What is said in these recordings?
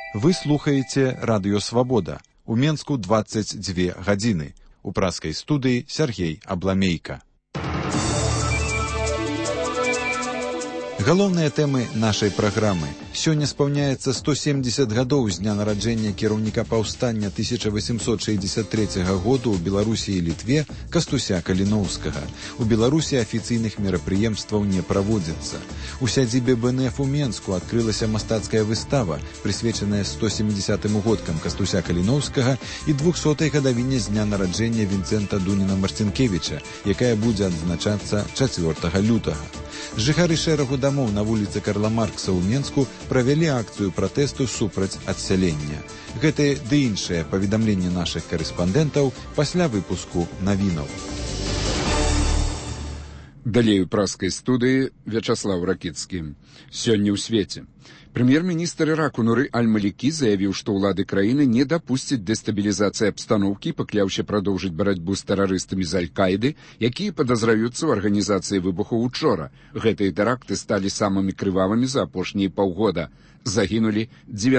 Вы слухаеце Радыё Свабода. У Менску 22 гадзіны. У праскай студыі Сергей Абламейка. Галоўныя тэмы нашай праграмы. Сёння спаўняецца 170 гадоў з дня нараджэння кіраўніка паўстання 1863 году ў Беларусі і Літве Кастуся Каліноўскага. У Беларусі афіцыйных мерапрыемстваў не праводзіцца. У сядзібе БНФ у Менску адкрылася мастацкая выстава, прысвечаная 170-м годкам Кастуся Каліноўскага і 200-й гадавіне з дня нараджэння Вінцэнта Дуніна-Марцінкевіча, якая будзе адзначацца 4 лютага. Жыхары шэрагу дамоў на вуліцы Карла Маркса ў Менску правялі акцыю пратэсту супраць адсялення. Гэтыя ды іншыя паведамленні нашых карэспандэнтаў пасля выпуску навінаў. Далей у праскай студыі Вячаслаў Ракіцкі. Сёння ў свеце. Прэм'ер-міністр Іраку Нуры Аль-Малікі заявіў, што ўлады краіны не дапусцяць дэстабілізацыі абстаноўкі, пакляўшы прадоўжыць барацьбу з тэрарыстамі з Аль-Каіды, якія падазраюцца ў арганізацыі выбуху учора. Гэтыя тэракты сталі самымі крывавымі за апошнія паўгода. Загінулі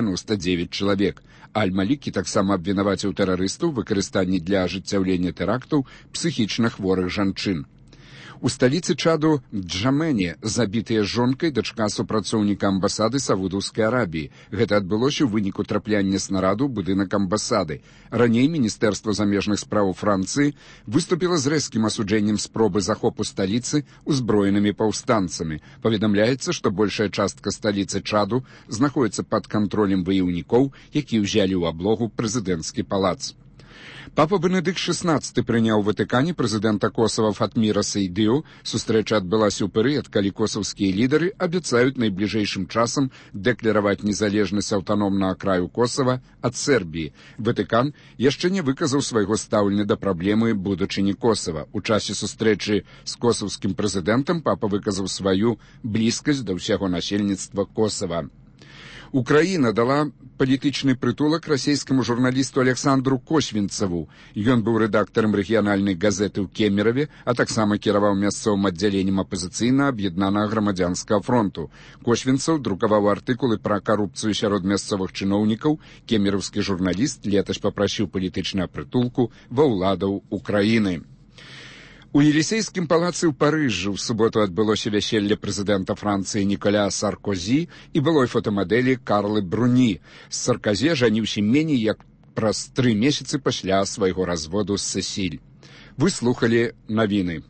99 чалавек. Аль-Малікі таксама абвінаваціў тэрарыстаў у выкарыстанні для ажыццяўлення тэрактаў псіхічна хворых жанчын. У сталіцы Чаду Джамене забітыя жонкай дачка супрацоўніка амбасады Саудаўскай Арабіі. Гэта адбылося ў выніку трапляння снараду ў будынак амбасады. Раней Міністэрства замежных спраў Францыі выступіла з рэзкім асуджэннем спробы захопу сталіцы узброенымі паўстанцамі. Паведамляецца, што большая частка сталіцы Чаду знаходіцца пад кантролем ваяўнікоў, якія ўзялі ў аблогу прэзідэнцкі палац. Папа Бенедыкт XVI прыняў у Ватыкане прэзідэнта Косава Фатміра Сейдыю. Сустрэча адбылася ў перыяд, калі косаўскія лідары абяцаюць найбліжэйшым часам дэклараваць незалежнасць аўтаномнага краю Косава ад Сербіі. Ватыкан яшчэ не выказаў свайго стаўлення да праблемы будучыні Косава. У часе сустрэчы з косаўскім прэзідэнтам папа выказаў сваю блізкасць да ўсяго насельніцтва Косава. Украіна дала палітычны прытулак расійскаму журналісту Александру Косвінцаву. Ён быў рэдактарам рэгіянальнай газеты ў Кемераве, а таксама кіраваў мясцовым аддзяленнем апазіцыйна аб'яднанага грамадзянскага фронту. Косвінцаў друкаваў артыкулы пра карупцыю сярод мясцовых чыноўнікаў. Кемеравскі журналіст летась папрасіў палітычнага прытулку ва ўладаў Украіны. У Елісейскім палацы ў Парыжы ў суботу адбылося вяселле прэзідэнта Францыі Ніколя Саркозі і былой фотамадэлі Карлы Бруні. Саркозі ажаніўся меней як праз 3 месяцы пасля свайго разводу з Сесіль. Вы слухалі навіны.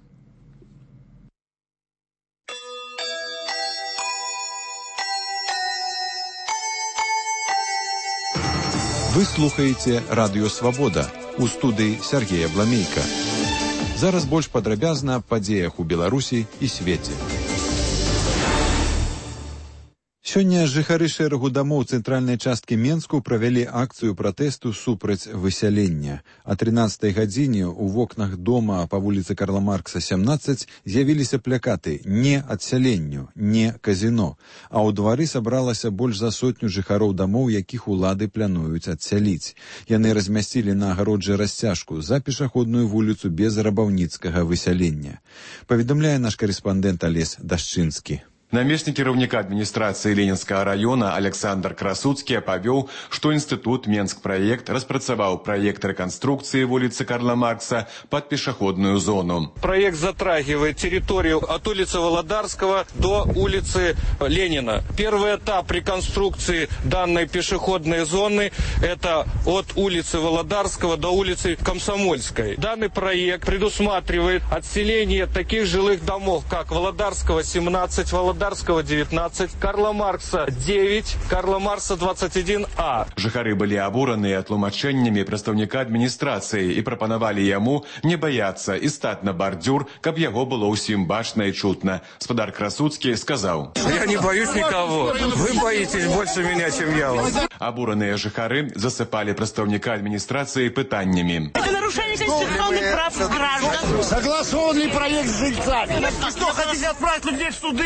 Вы слухаеце Радыё Свабода. У студыі Сергей Абламейка. Зараз больш падрабязна аб падзеях у Беларусі і свеце. Сёння жыхары шэрагу дамоў цэнтральнай часткі Менску правялі акцыю пратэсту супраць высялення. А 13-й гадзіне ў вокнах дома па вуліцы Карла Маркса 17 з'явіліся плакаты «Не адсяленню», «Не казіно». А ў двары сабралася больш за 100 жыхароў дамоў, якіх улады плануюць адсяліць. Яны размясцілі на агароджы расцяжку за пешаходную вуліцу без рабаўніцкага высялення. Паведамляе наш карэспандэнт Алесь Дашчынскі. Намеснік кіраўніка адміністрацыі Ленінскага района Александр Красуцкі павёў, што інстытут Менск-праект распрацаваў праект рэканструкцыі вуліцы Карла Маркса под пешеходную зону. Проект затрагивает территорию от улицы Володарского до улицы Ленина. Первый этап реконструкции данной пешеходной зоны – это от улицы Володарского до улицы Комсомольской. Данный проект предусматривает отселение таких жилых домов, как Володарского 17, Володарского 19, Карла Маркса 9, Карла Маркса 21А. Жыхары былі абураныя тлумачэннямі прадстаўніка адміністрацыі і прапанавалі яму не баяцца і стаць на бардзюр, каб яго было ўсім бачна і чутна. Спадар Красуцкі сказаў: «Я не боюсь никого. Вы боитесь больше меня, чем я вас». Абураныя жыхары засыпалі прадстаўніка адміністрацыі пытаннямі. Это нарушение конституционных прав граждан. Согласован ли проект с жильцами? Что, хотите отправить людей в суды?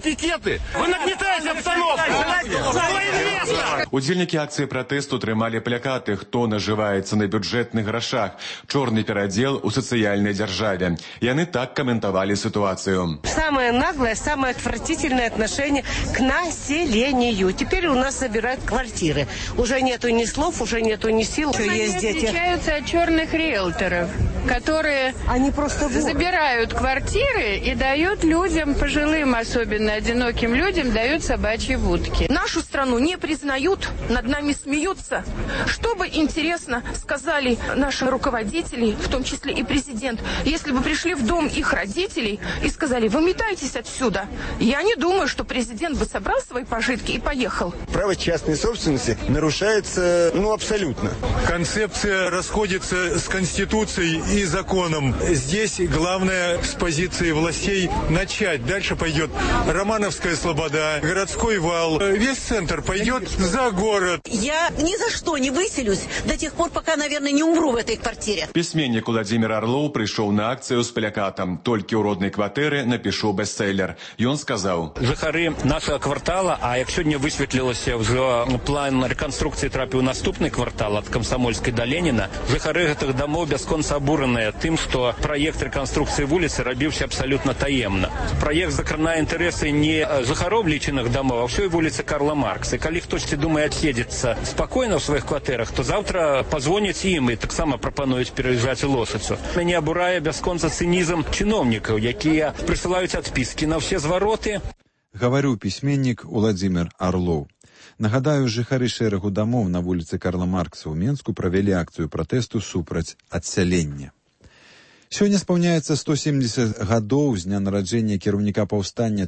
пикеты. Вы нагнетаете обстановку. Удзельнікі акцыі пратэсту трымалі плакаты «Хто нажываецца на бюджэтных грашах? Чорны перадзел у сацыяльнай дзяржаве». Яны так каментавалі ситуацию. Самое наглое, самое отвратительное отношение к населению. Теперь у нас собирают квартиры. Уже нету ни слов, уже нету ни сил. Они отличаются от черных риэлторов, которые они просто забирают квартиры и дают людям, пожилым, особенно одиноким людям, дают собачьи будки. Нашу страну не признают, над нами смеются. Что бы, интересно, сказали наши руководители, в том числе и президент, если бы пришли в дом их родителей и сказали: выметайтесь отсюда. Я не думаю, что президент бы собрал свои пожитки и поехал. Право частной собственности нарушается, абсолютно. Концепция расходится с Конституцией и законом. Здесь главное с позиции властей начать. Дальше пойдет Романовская слобода, городской вал. Весь центр пойдет за город. Я ни за что не выселюсь до тех пор, пока, наверное, не умру в этой квартире. Письменник Владимир Орлов пришел на акцию с плакатом «Только у родной квартиры напишу бестселлер». И он сказал: жыхары нашего квартала, а як сегодня высветлілася уже план реконструкции трапіў наступный квартал от Комсомольской до Ленина, жыхары гэтых домов бясконца абураныя тым, что проект реконструкции вуліцы рабіўся абсолютно таемно. Проект закранае интересы не жыхароў лічаных домов, а всей вуліцы Карла Маркса. И коли хтосьці думае отъедется спокойно в своих квартирах, то завтра позвоняць ім і таксама прапануюць переезжать у Лосацу. Мяне абурае бясконца цынізм чыноўнікаў, якія прысылаюць адписки на все звароты. Гаварыў пісьменнік Владимир Орлов. Нагадаю, жыхары шэрагу дамоў на вуліцы Карла Маркса ў Менску правялі акцыю пратэсту супраць адсялення. Сёння спаўняецца 170 гадоў з дня нараджэння кіраўніка паўстання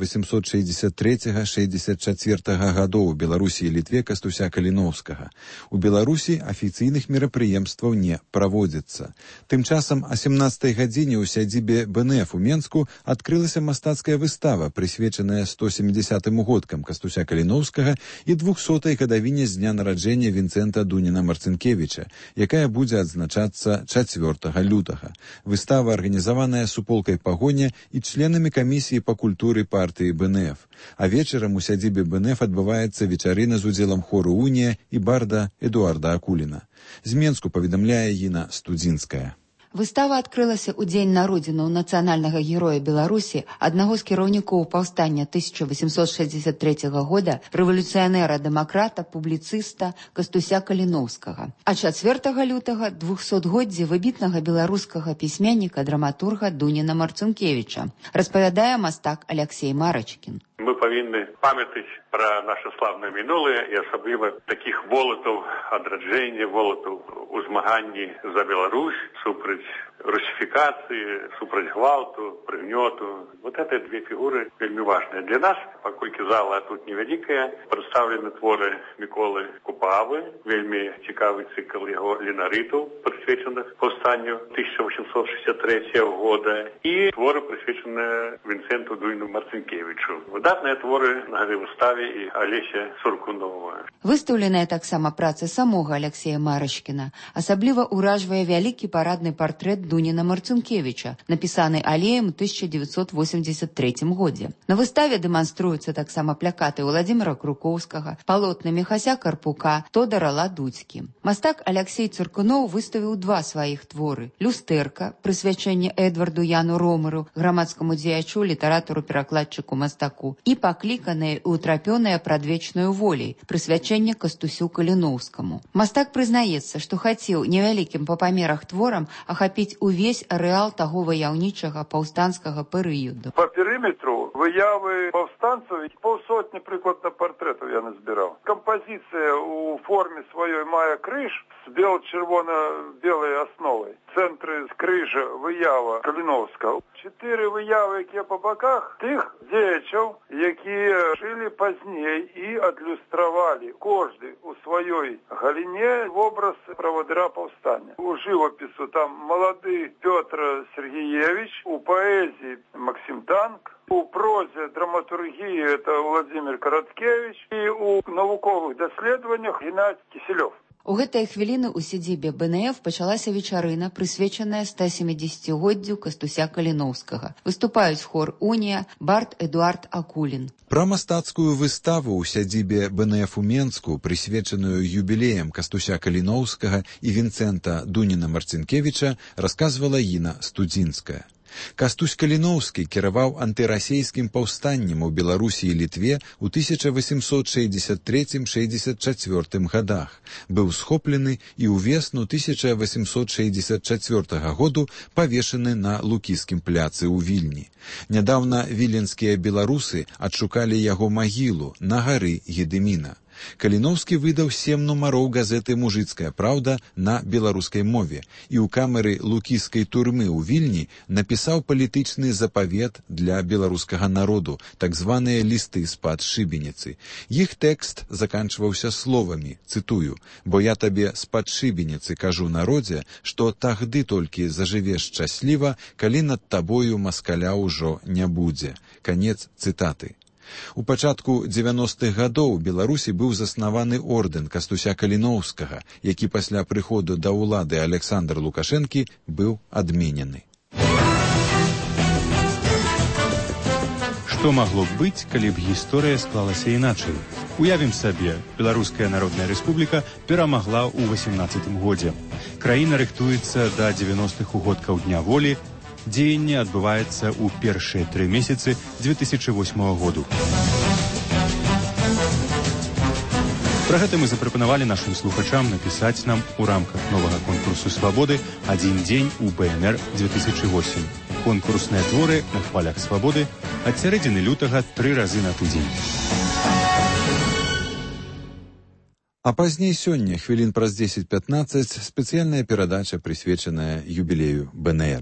1863-64 гадоў у Беларусі і Літве Кастуся Каліноўскага. У Беларусі афіцыйных мерапрыемстваў не праводзіцца. Тым часам о 17 гадзіне ў сядзібе БНФ у Менску адкрылася мастацкая выстава, прысвечаная 170 годкам Кастуся Каліноўскага і 200-й гадавіне з дня нараджэння Вінцэнта Дуніна Марцынкевіча, якая будзе адзначацца 4 лютага. Выстава арганізаваная суполкай пагоня і членамі камісіі па культуры партыі БНФ. А вечарам у сядзібе БНФ адбываецца вечарына з удзелам хору «Унія» і барда Эдуарда Акуліна. З Менску паведамляе Гіна Студзінская. Выстава адкрылася ў дзень народзінаў нацыянальнага героя Беларусі, аднаго з кіраўнікоў паўстання 1863 года, рэвалюцыянера-дэмакрата, публіцыста Кастуся Каліноўскага. А 4 лютага 200годдзе выбітнага беларускага пісьменніка, драматурга Дуніна Марцынкевіча, распавядае мастак Аляксей Марачкін. Мы павінны памятаць пра наша славнае мінулае і асабліва такіх волатаў адраджэння, волатаў у змаганні за Беларусь, супраць русификации, супраць гвалту, прыгнёту. Вот это две фигуры вельмі важные для нас, паколькі зала тут невялікая. Прадстаўлены творы Міколы Купавы, вельмі цікавы цикл яго ленарытаў, прысвечаных паўстанню 1863 года, і творы, прысвечаныя Вінцэнту Дуніну Марцынкевічу. Выдатныя творы на гэтай выставе і Алеся Суркунова. Выстаўленая таксама праца самога Аляксея Марачкіна. Асабліва ўражвае вялікі парадны партрэт Дуніна Марцынкевіча, напісаны Алеем у 1983 годзе. На выставе дэманструюцца таксама плакаты Владзіміра Крукоўскага, палотны Міхася Карпука, Тодара Ладуцькі. Мастак Аляксей Цуркуноў выставіў два сваіх творы: «Люстэрка», прысвячэнне Эдварду Яну Ромару, грамадскаму дзеячу, літаратару, перакладчыку, мастаку, і пакліканае і утрапёнае прадвечнаю волей, прысвячэнне Кастусю Каліноўскаму. Мастак прызнаецца, што хацеў невялікім па памерах творам ахапіць увесь арэал таго ваяўнічага паўстанцкага перыяду. По периметру выявы паўстанцаў 500 прыкладна партрэтаў я назбіраў. Кампазіцыя у форме сваёй мае крыж з бел-чырвона-белай асновай. Цэнтры з крыжа выява Каліноўскага. 4 выявы, якія па баках, тых дзеячаў, якія жылі пазней і адлюстравалі кожны у сваёй галіне вобраз правадыра паўстання. У жывапісу там малады Пётр Сергеевич, у паэзіі Максим Танк, у прозе драматургіі это Владимир Караткевич і у навуковых даследаваннях Геннадий Киселёв. У гэтыя хвіліны ў сядзібе БНФ пачалася вечарына, прысвечаная 170-годдзю Кастуся Каліноўскага. Выступаюць хор «Унія», бард Эдуард Акулін. Пра мастацкую выставу ў сядзібе БНФ у Менску, прысвечаную юбілеям Кастуся Каліноўскага і Вінцэнта Дуніна-Марцінкевіча, расказвала Інна Студзінская. Кастусь Каліноўскі кіраваў антырасейскім паўстаннем у Беларусі і Літве ў 1863-64 гадах. Быў схоплены і ўвесну 1864 году павешаны на Лукіскім пляцы ў Вільні. Нядаўна віленскія беларусы адшукалі яго магілу на гары Гедыміна. Каліноўскі выдаў 7 нумароў газеты «Мужыцкая праўда» на беларускай мове і ў камеры лукіскай турмы ў Вільні напісаў палітычны запавет для беларускага народу, так званыя лісты з-пад шыбеніцы. Іх тэкст заканчваўся словамі, цытую, «Бо я табе з-пад шыбеніцы кажу народзе, што тагды толькі зажывеш шчасліва, калі над табою маскаля ўжо не будзе». Канец цытаты. У пачатку 90-х гадоў Беларусі быў заснаваны ордэн Кастуся Каліноўскага, які пасля прыходу да ўлады Александра Лукашэнкі быў адменены. Што магло б быць, калі б гісторыя склалася іначай? Уявім сабе, Беларуская Народная Рэспубліка перамагла ў 18-м годзе. Краіна рыхтуецца да 90-х угодкаў Дня волі, дзеянне адбываецца ў першыя 3 месяцы 2008 году. Пра гэта мы запрапанавалі нашым слухачам напісаць нам у рамках новага конкурсу «Свабоды» «Адзін дзень у БНР-2008». Конкурсныя творы на хвалях свабоды ад сярэдзіны лютага 3 разы на тыдзень. А пазней сёння, хвілін праз 10-15, спецыяльная перадача, прысвечаная юбілею БНР.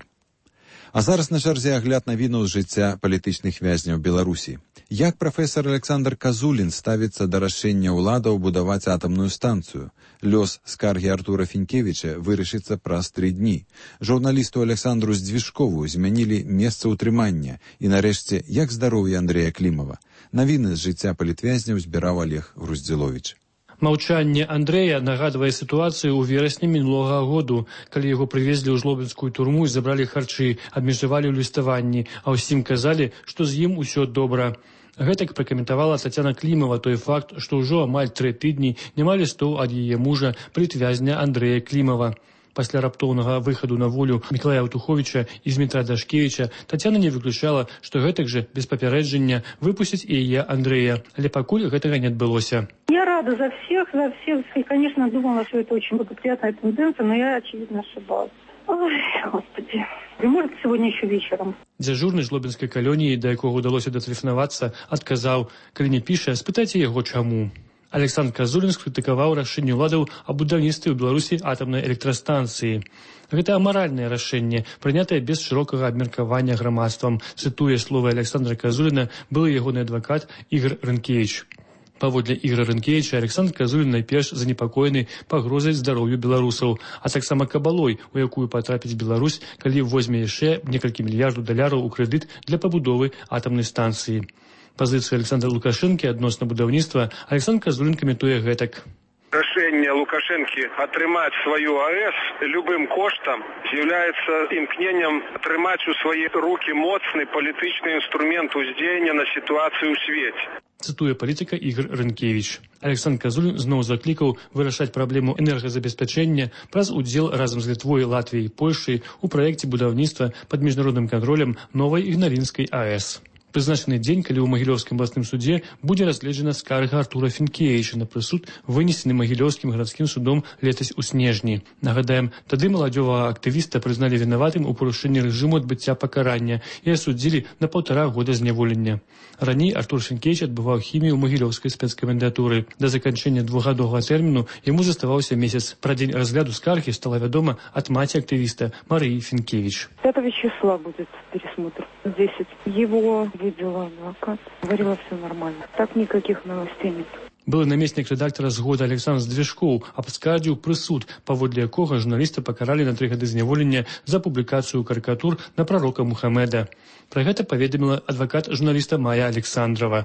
А зараз на чарзе агляд навінаў з жыцця палітычных вязняў Беларусі. Як прафесар Александр Казулін ставіцца да рашэння ўладаў будаваць атамную станцыю? Лёс скаргі Артура Фінкевіча вырашыцца праз 3 дні. Журналісту Александру Здвижкову змянілі месца ўтрымання. І нарэшце, як здароўе Андрэя Клімава? Навіны з жыцця палітвязняў збіраў Олег Груздзіловіч. Маўчанне Андрэя нагадвае сітуацыю ў верасні мінулага году, калі яго прывезлі ў жлобінскую турму і забралі харчы, абмежавалі ў ліставанні, а ўсім казалі, што з ім усё добра. Гэтак пракаментавала Тацяна Клімава той факт, што ўжо амаль 3 тыдні няма лістоў ад яе мужа, палітвязня Андрэя Клімава. Пасля раптоўнага выхаду на волю Мікалая Аўтуховіча і Змітра Дашкевіча Тацяна не выключала, што гэтак жа без папярэджання выпусцяць і яе Андрэя. Але пакуль гэтага не адбылося. Я рада за всех. И, конечно, думала, что это очень благоприятная тенденция, но я, очевидно, ошибалась. Ой, Господи. И может, сегодня еще вечером. Дзяжурны жлобінскай калоніі, да якога ўдалося датэлефанавацца, адказаў, калі не піша, спытайце яго чаму. Александр Казулін скрытыкаваў рашэнне ўладаў аб будаўніцтве ў Беларусі атамнай электрастанцыі. Гэта амаральнае рашэнне, прынятае без шырокага абмеркавання грамадствам, цытуе словы Александра Казуліна, былы ягоны адвакат Ігор Рынкевіч. Паводле Ігора Рынкевіча, Александр Казулін найперш занепакоены пагрозай здароўю беларусаў, а таксама кабалой, у якую патрапіць Беларусь, калі возьме яшчэ некалькі мільярдаў даляраў у крэдыт для пабудовы атамнай станцыі. Пазіцыю Александра Лукашэнкі адносна будаўніцтва Александр Казулін каментуе гэтак. Рашэнне Лукашэнкі атрымаць сваю АЭС любым коштам з'яўляецца імкненнем атрымаць у свае рукі моцны палітычны інструмент уздзеяння на сітуацыю ў свеце. Цытуе палітыка Ігор Рынкевіч. Александр Казулін зноў заклікаў вырашаць праблему энергазабеспячэння праз удзел разам з Літвой, Латвіяй і Польшай у праекце будаўніцтва пад міжнародным кантролем новай ігналінскай АЭС. Прызначаны дзень, калі ў Магілёўскім абласным судзе будзе разгледжана скарга Артура Фінкевіча на прысуд, вынесены Магілёўскім гарадскім судом летась у снежні. Нагадаем, тады маладзёвага актывіста прызналі вінаватым у парушэнні рэжыму адбыцця пакарання і асудзілі на 1,5 года зняволення. Раней Артур Фінкевіч адбываў хімію ў Магілёўскай спецкамендатуры. Да заканчэння 2-гадовага тэрміну яму заставаўся месяц. Пра дзень разгляду скаргі стала вядома ад маці актывіста Марыі Фінкевіч. 5 числа будет пересмотр. 10. Его видела адвокат. Говорила, все нормально. Так никаких новостей нет. Былы намеснік рэдактара «Згода» Александр Здвижков абскардзіў прысуд, паводле якога журналіста пакаралі на 3 гады зняволення за публікацыю карыкатур на прарока Мухаммеда. Пра гэта паведаміла адвакат журналіста Майя Александрова.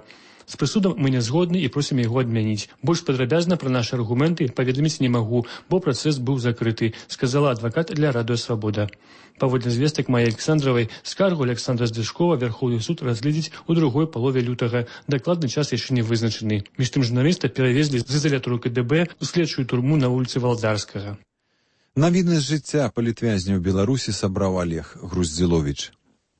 З прысудам мы не згодны і просім яго адмяніць. Больш падрабязна пра нашы аргументы паведаміць не магу, бо працэс быў закрыты, сказала адвакат для Радыё Свабода. Паводле звестак Майі Александровай, скаргу Александра Здышкова Верховны суд разгледзіць у другой палове лютага. Дакладны час яшчэ не вызначаны. Між тым журналіста перавезлі з ізалятару КДБ у следчую турму на вуліцы Валдарскага. Навіны з жыцця палітвязняў Беларусі сабраў Олег Груздзіловіч.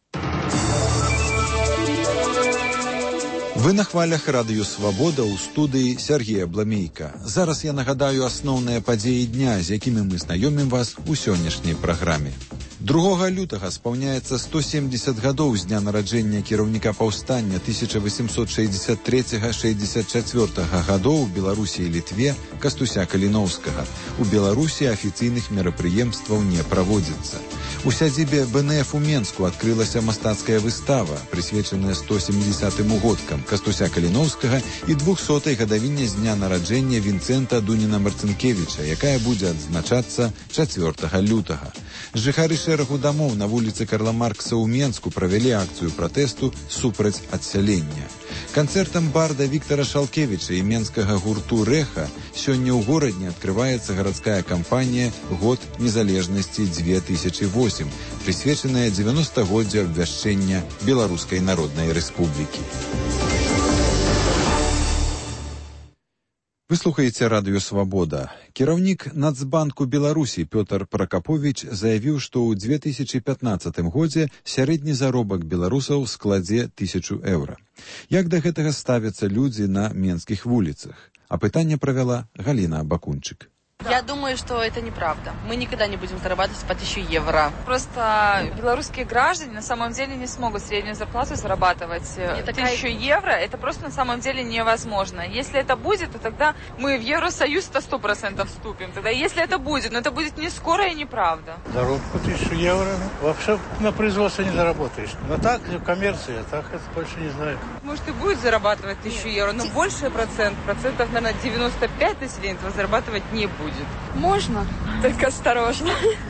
Вы на хвалях Радыё Свабода ў студыі Сергея Бламейка. Зараз я нагадаю асноўныя падзеі дня, з якімі мы знаёмім вас у сённяшняй праграме. 2 лютага спаўняецца 170 гадоў з дня нараджэння кіраўніка паўстання 1863-64 гадоў у Беларусі і Літве Кастуся Каліноўскага. У Беларусі афіцыйных мерапрыемстваў не праводзіцца. У сядзібе БНФ у Менску адкрылася мастацкая выстава, прысвечаная 170-м угодкам Кастуся Каліноўскага і 200-й гадавіне з дня нараджэння Вінцэнта Дуніна Марцынкевіча, якая будзе адзначацца 4 лютага. Жыхары шэрагу дамоў на вуліцы Карла Маркса ў Менску правялі акцыю пратэсту супраць адсялення. Канцэртам барда Віктара Шалкевіча і менскага гурту «Рэха» сёння ў горадзе адкрываецца гарадская кампанія «Год незалежнасці 2008», прысвечаная 90-годдзю абвяшчэння Беларускай Народнай Рэспублікі. Вы слухаеце Радыё Свабода. Кіраўнік Нацбанку Беларусі Пётр Пракаповіч заявіў, што ў 2015 годзе сярэдні заробак беларусаў складзе 1000 еўра. Як да гэтага ставяцца людзі на менскіх вуліцах? А пытанне правяла Галіна Бакунчык. Я думаю, что это неправда. Мы никогда не будем зарабатывать по 1000 евро. Просто белорусские граждане на самом деле не смогут среднюю зарплату зарабатывать. 1000 евро это просто на самом деле невозможно. Если это будет, то тогда мы в Евросоюз-то 100% вступим. Тогда если это будет, но это будет не скоро и неправда. Заработку 1000 евро. Вообще на производстве не заработаешь. Но так, в коммерции, а так это больше не знаю. Может и будет зарабатывать 1000 евро, но больше процентов, наверное, 95 населения этого зарабатывать не будет. Можно, только осторожно.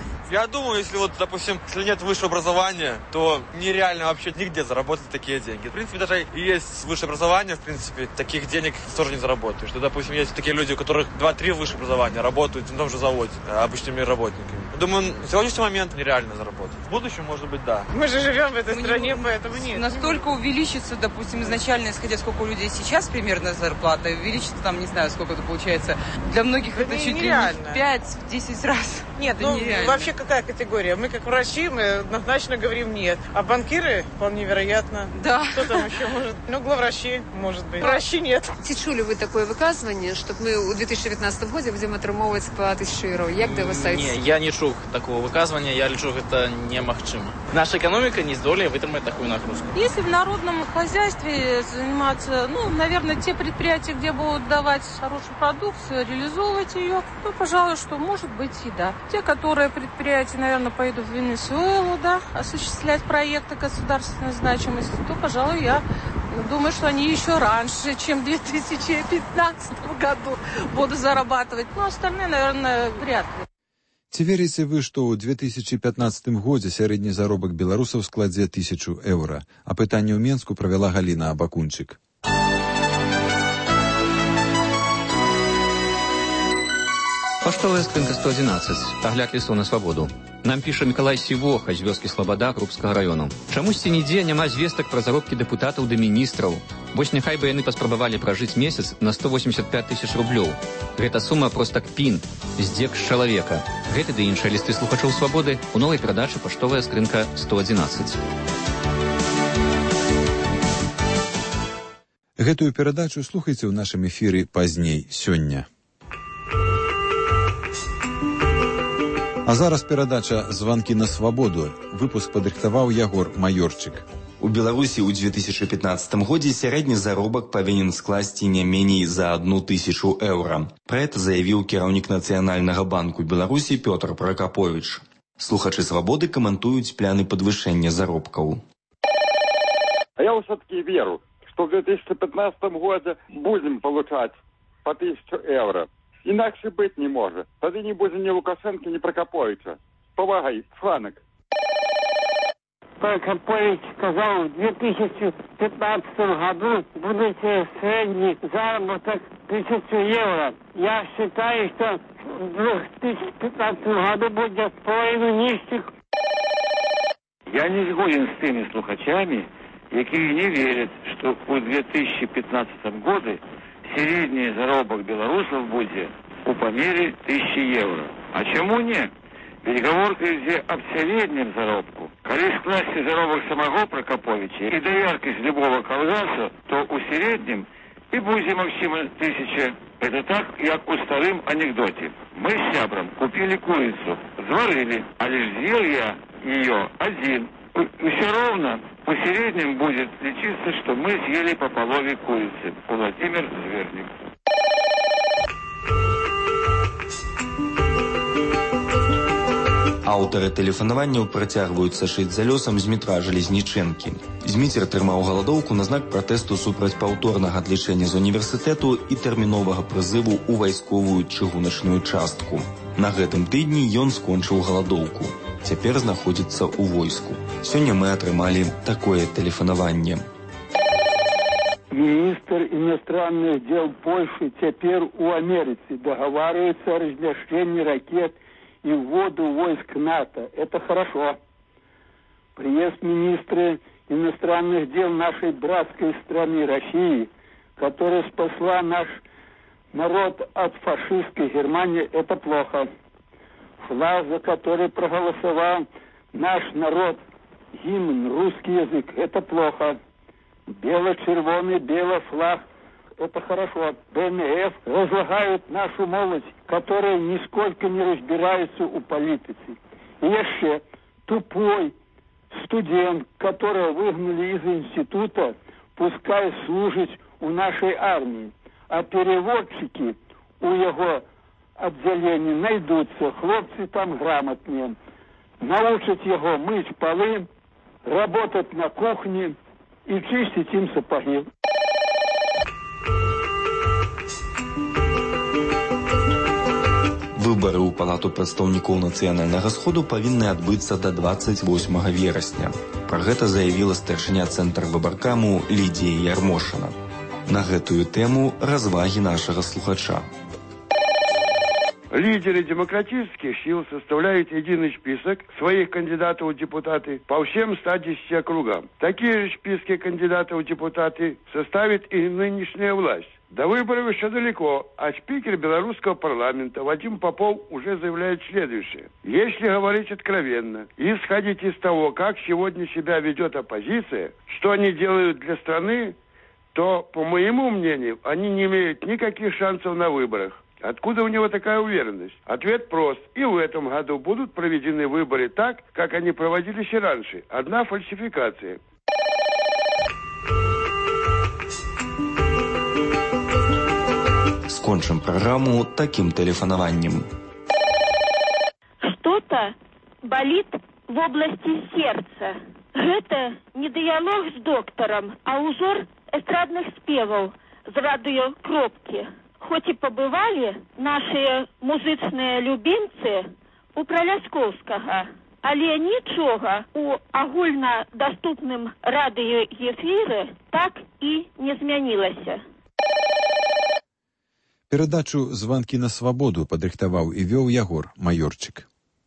Я думаю, если вот, допустим, если нет высшего образования, то нереально вообще нигде заработать такие деньги. В принципе, даже и есть высшее образование, в принципе, таких денег тоже не заработаешь. Что, допустим, есть такие люди, у которых 2-3 высшее образования, работают на том же заводе, обычными работниками. Думаю, на сегодняшний момент нереально заработать. В будущем, может быть, да. Мы же живем в этой стране, поэтому нет. Настолько увеличится, допустим, изначально, исходя сколько у людей сейчас примерно зарплата, увеличится там, не знаю, сколько это получается. Для многих это чуть ли не в 5-10 раз. Нет, ну вообще какая категория? Мы как врачи, мы однозначно говорим нет. А банкиры вполне вероятно. Да. Кто там еще может? Ну, главврачи, может быть. Врачи нет. Ці чулі ви таке виказування, щоб ми у 2019 році будемо отримувати по 1000 євро? Як до вас ставиться? Ні, я не чув такого виказування, я лічу, це немагчимо. Наша экономика не здолее вытримать такую нагрузку. Если в народном хозяйстве заниматься, наверное, те предприятия, где будут давать хорошую продукцию, реализовывать ее, то, пожалуй, что может быть и да. Те, которые предприятия, наверное, пойдут в Венесуэлу, да, осуществлять проекты государственной значимости, то, пожалуй, я думаю, что они еще раньше, чем в 2015 году будут зарабатывать. Но остальные, наверное, вряд ли. Ці верыце вы, што ў 2015 годзе сярэдні заробак беларусаў складзе 1000 еўра? А пытанне ў Менску правяла Галіна Абакунчык. Поштовая скрынка 111. Агляд лістоў на свабоду. Нам піша Мікалай Сівоха з вёскі Слабада Крупскага раёну. Чамусьці нідзе няма звестак пра заробкі дэпутатаў ды міністраў. Вось няхай бы яны паспрабавалі пражыць месяц на 185 000 рублёў. Гэта сума проста кпін, здзек з чалавека. Гэты ды іншыя лісты слухачоў свабоды у новай перадачы «Паштовая скрынка 111». Гэтую перадачу слухайце ў нашым эфіры пазней сёння. А зараз перадача «Званкі на свабоду». Выпуск падрыхтаваў Ягор Маёрчык. У Беларусі ў 2015 годзе сярэдні заробак павінен скласці не меней за 1000 еўра. Пра гэта заявіў кіраўнік Нацыянальнага банку Беларусі Пётр Пракаповіч. Слухачы свабоды каментуюць пляны падвышэння заробкаў. А я ўсё-таки веру, што в 2015 годзе будзем получаць по 1000 еўра. Інакше быць не можа. Тады не будзе ні Лукашенко, ні Пракаповіча. Павагай, фланак. Прокопович сказал, в 2015 году будет средний заработок 1000 евро. Я считаю, что в 2015 году будет половину нищих. Я не згоден з тими слухачами, які не вірять, що у 2015 году середній заробок білорусів буде у помірі 1000 євро. А чому ні? Ведь говорка йде об середнім заробку. Коли скласти заробок самого Прокоповича і доярки з любого колгасу, то у середнім і буде максимум 1000. Это так, як у старым анекдоте. Мы с сябром купили курицу, зварили, а лишь съел я ее один. И все равно по среднему будет лечиться, что мы съели по полове курицы. Владимир Зверник. Аўтары тэлефанаванняў працягваюць сашыць за лёсам Змітра Жалезнічэнкі. Зміцер трымаў галадоўку на знак пратэсту супраць паўторнага адлічэння з універсітэту і тэрміновага прызыву ў вайсковую чыгуначную частку. На гэтым тыдні ён скончыў галадоўку. Цяпер знаходзіцца ў войску. Сёння мы атрымалі такое тэлефанаванне. Министр иностранных дел Польши теперь у Америки договаривается о размещении ракет и вводу войск НАТО. Это хорошо. Приезд министра иностранных дел нашей братской страны России, которая спасла наш народ от фашистской Германии, это плохо. Флаг, за который проголосовал наш народ, гимн, русский язык, это плохо. Бело-червоный, бело-флаг, это хорошо. БНФ разлагают нашу молодь, которая нисколько не разбирается у политики. И еще тупой студент, которого выгнали из института, пускай служить у нашей армии. А переводчики у его отделения найдутся, хлопцы там грамотные. Научат его мыть полы, работать на кухне и чистить им сапоги. Выбары ў палату прадстаўнікоў нацыянальнага сходу павінны адбыцца да 28 верасня. Пра гэта заявіла старшыня цэнтра выбаркаму Лідія Ярмошына. На гэтую тэму развагі нашага слухача. Лидеры демократических сил составляют единый список своих кандидатов в депутаты по всем 110 округам. Такие же списки кандидатов в депутаты составит и нынешняя власть. До выборов еще далеко, а спикер белорусского парламента Вадим Попов уже заявляет следующее. Если говорить откровенно и исходить из того, как сегодня себя ведет оппозиция, что они делают для страны, то, по моему мнению, они не имеют никаких шансов на выборах. Откуда у него такая уверенность? Ответ прост. И в этом году будут проведены выборы так, как они проводились и раньше. Одна фальсификация. Скончым праграму таким тэлефанаваннем. Что-то болит в области сердца. Это не диалог с доктором, а узор эстрадных спевов з радиокропки. Хоть и побывали наши музычные любимцы у Пралясковскага, але нічога у агульнадаступным радыёэфіры так і не змянілася. Перадачу «Званкі на свабоду» падрыхтаваў і вёў Ягор Маёрчык.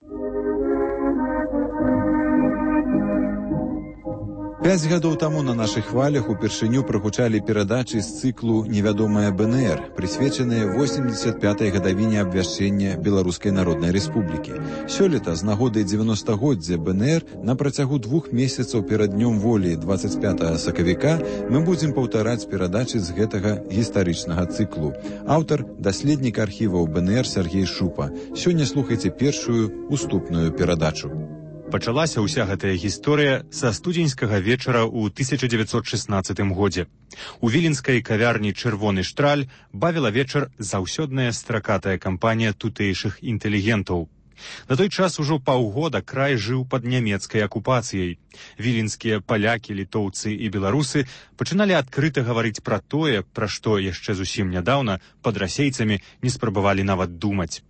5 гадоў таму на нашых хвалях упершыню прагучалі перадачы з цыклу «Невядомая БНР», прысвечаныя 85-й гадавіне абвяшчэння Беларускай Народнай Рэспублікі. Сёлета, з нагоды 90-годдзя БНР, на працягу 2 месяцаў перад днём волі 25 сакавіка мы будзем паўтараць перадачы з гэтага гістарычнага цыклу. Аўтар – даследнік архіваў БНР Сергей Шупа. Сёння слухайце першую уступную перадачу. Пачалася ўся гэтая гісторыя са студзеньскага вечара ў 1916 годзе. У віленскай кавярні «Чырвоны штраль» бавіла вечар заўсёдная стракатая кампанія тутэйшых інтэлігентаў. На той час ужо паўгода край жыў пад нямецкай акупацыяй. Віленскія палякі, літоўцы і беларусы пачыналі адкрыта гаварыць пра тое, пра што яшчэ зусім нядаўна пад расейцамі не спрабавалі нават думаць.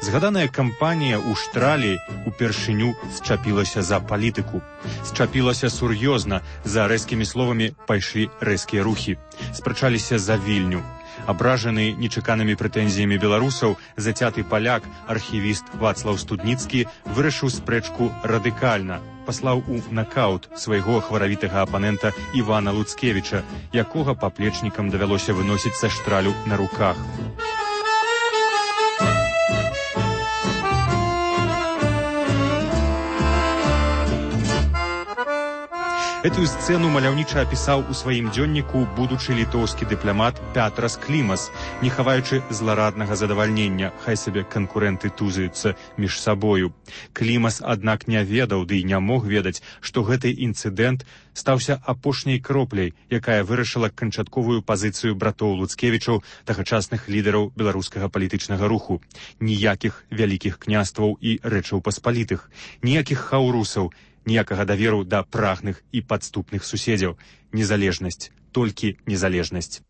Згаданая кампанія ў Штралі упершыню зчапілася за палітыку. Зчапілася сур'ёзна, за рэзкімі словамі пайшлі рэзкія рухі. Спрачаліся за Вільню. Абражаны нечаканымі прэтэнзіямі беларусаў, зацяты паляк, архівіст Вацлаў Студніцкі вырашыў спрэчку радыкальна. Паслаў у накаут свайго хваравітага апанента Івана Луцкевіча, якога паплечнікам давялося выносіць са Штралю на руках. Этую сцэну маляўніча апісаў у сваім дзённіку будучы літоўскі дыпламат Пятрас Клімас, не хаваючы злараднага задавальнення, хай сабе канкурэнты тузаюцца між сабою. Клімас, аднак, не ведаў, ды і не мог ведаць, што гэты інцыдэнт стаўся апошняй кропляй, якая вырашыла канчатковую пазіцыю братоў Луцкевічаў, тагачасных лідараў беларускага палітычнага руху. Ніякіх вялікіх княстваў і рэчаў паспалітых, ніякіх хаўрусаў, ніякага даверу да прагных і падступных суседзяў. Незалежнасць, толькі незалежнасць.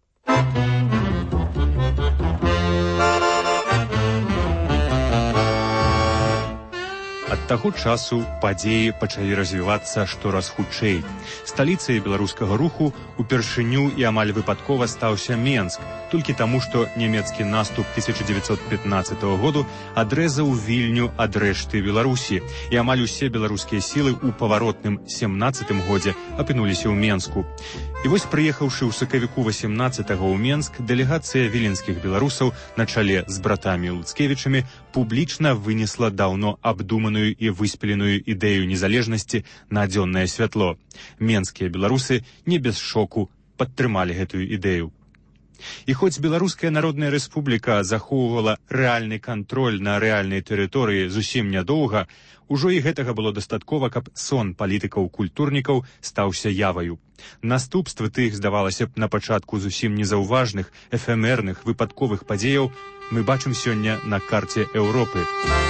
Ад таго часу падзеі пачалі развівацца штораз хутчэй. Сталіцай беларускага руху упершыню і амаль выпадкова стаўся Менск, толькі таму, што нямецкі наступ 1915 году адрэзаў Вільню ад рэшты Беларусі, і амаль усе беларускія сілы ў паваротным 17 годзе апынуліся ў Менску. І вось, прыехаўшы ў сакавіку 18-го ў Менск, дэлегацыя віленскіх беларусаў на чале з братамі Луцкевічамі публічна вынесла даўно абдуманую і выспеленую ідэю незалежнасці на дзённае святло. Менскія беларусы не без шоку падтрымалі гэтую ідэю. І хоць Беларуская Народная Рэспубліка захоўвала рэальны кантроль на рэальнай тэрыторыі зусім нядоўга, ужо і гэтага было дастаткова, каб сон палітыкаў-культурнікаў стаўся яваю. Наступствы тых, здавалася б, на пачатку зусім незаўважных, эфемерных, выпадковых падзеяў мы бачым сёння на карце Еўропы.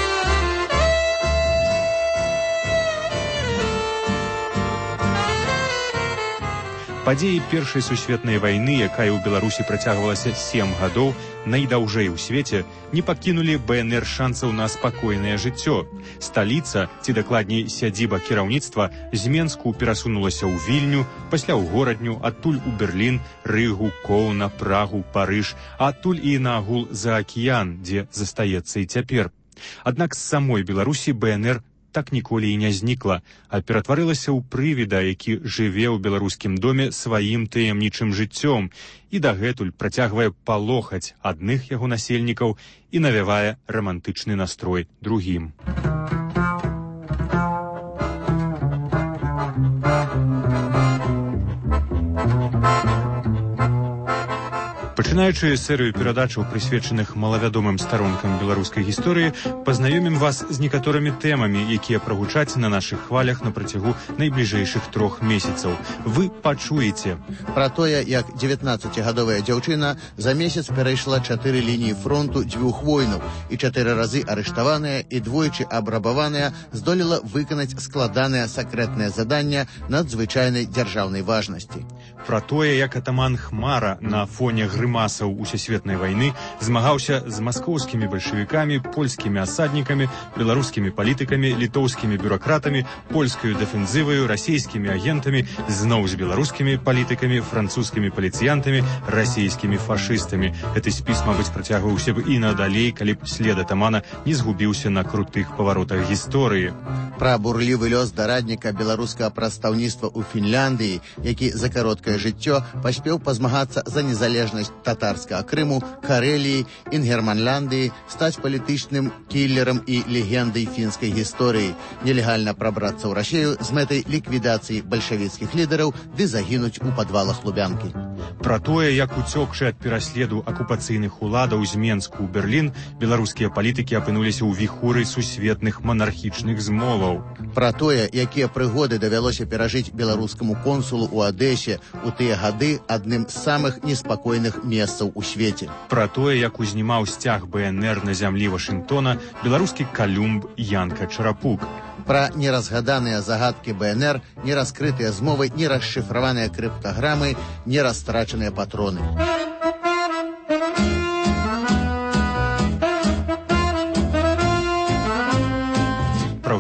Падзеі Першай сусветнай вайны, якая ў Беларусі працягвалася 7 гадоў, найдаўжэй у свеце, не пакінулі БНР шансаў на спакойнае жыццё. Сталіца, ці дакладней сядзіба кіраўніцтва, з Менску перасунулася ў Вільню, пасля ў горадню, адтуль у Берлін, Рыгу, Коўна, Прагу, Парыж, а адтуль і на агул за акіян, дзе застаецца і цяпер. Аднак з самой Беларусі БНР так ніколі і не знікла, а ператварылася ў прывіда, які жыве ў беларускім доме сваім таямнічым жыццём і дагэтуль працягвае палохаць адных яго насельнікаў і навявае рамантычны настрой другім. Пачынаючы серыю перадачаў, прысвечаных малавядомым старонкам беларускай гісторыі, пазнаёмім вас з некаторымі тэмамі, якія прагучаць на нашых хвалях на працягу найбліжэйшых 3 месяцаў. Вы пачуеце пра тое, як 19гадовая дзяўчына за месяц перайшла 4 лініі фронту 2 войнаў і 4 разы арыштаваная і двойчы абрабаваная здолела выканаць складанае сакрэтнае заданне надзвычайнай дзяржаўнай важнасці. Пра тое, як атаман Хмара на фоне грымасаў усесветнай вайны змагаўся з маскоўскімі бальшавікамі, польскімі асаднікамі, беларускімі палітыкамі, літоўскімі бюракратамі, польскаю дэфензываю, расійскімі агентамі, зноў з беларускімі палітыкамі, французскімі паліцыянтамі, расійскімі фашыстамі. Гэты спіс, мабыць, працягваўся б і надалей, калі б след атамана не згубіўся на крутых паваротах гісторыі. Пра бурлівы лёс дарадніка беларускага прадстаўніцтва ў Фінляндыі, які за кароткае жыццё паспеў пазмагацца за незалежнасць татарскага Крыму, Карэліі, Інгерманляндыі, стаць палітычным кіллерам і легендай фінскай гісторыі, нелегальна прабрацца ў Расію з мэтай ліквідацыі бальшавіцкіх лідараў ды загінуць у падвалах Лубянкі. Пра тое, як уцёкшы ад пераследу акупацыйных уладаў з Менску ў Берлін, беларускія палітыкі апынуліся ў віхуры сусветных манархічных змоваў. Пра тое, якія прыгоды давялося перажыць беларускаму консулу ў Адэсе у тыя гады адным з самых неспакойных месцаў у свеце. Пра тое, як узнімаў сцяг БНР на зямлі Вашынгтона беларускі калюмб Янка Чарапук. Пра неразгаданыя загадкі БНР, нераскрытыя змовы, нерасшыфраваныя крыптаграмы, нерастрачаныя патроны.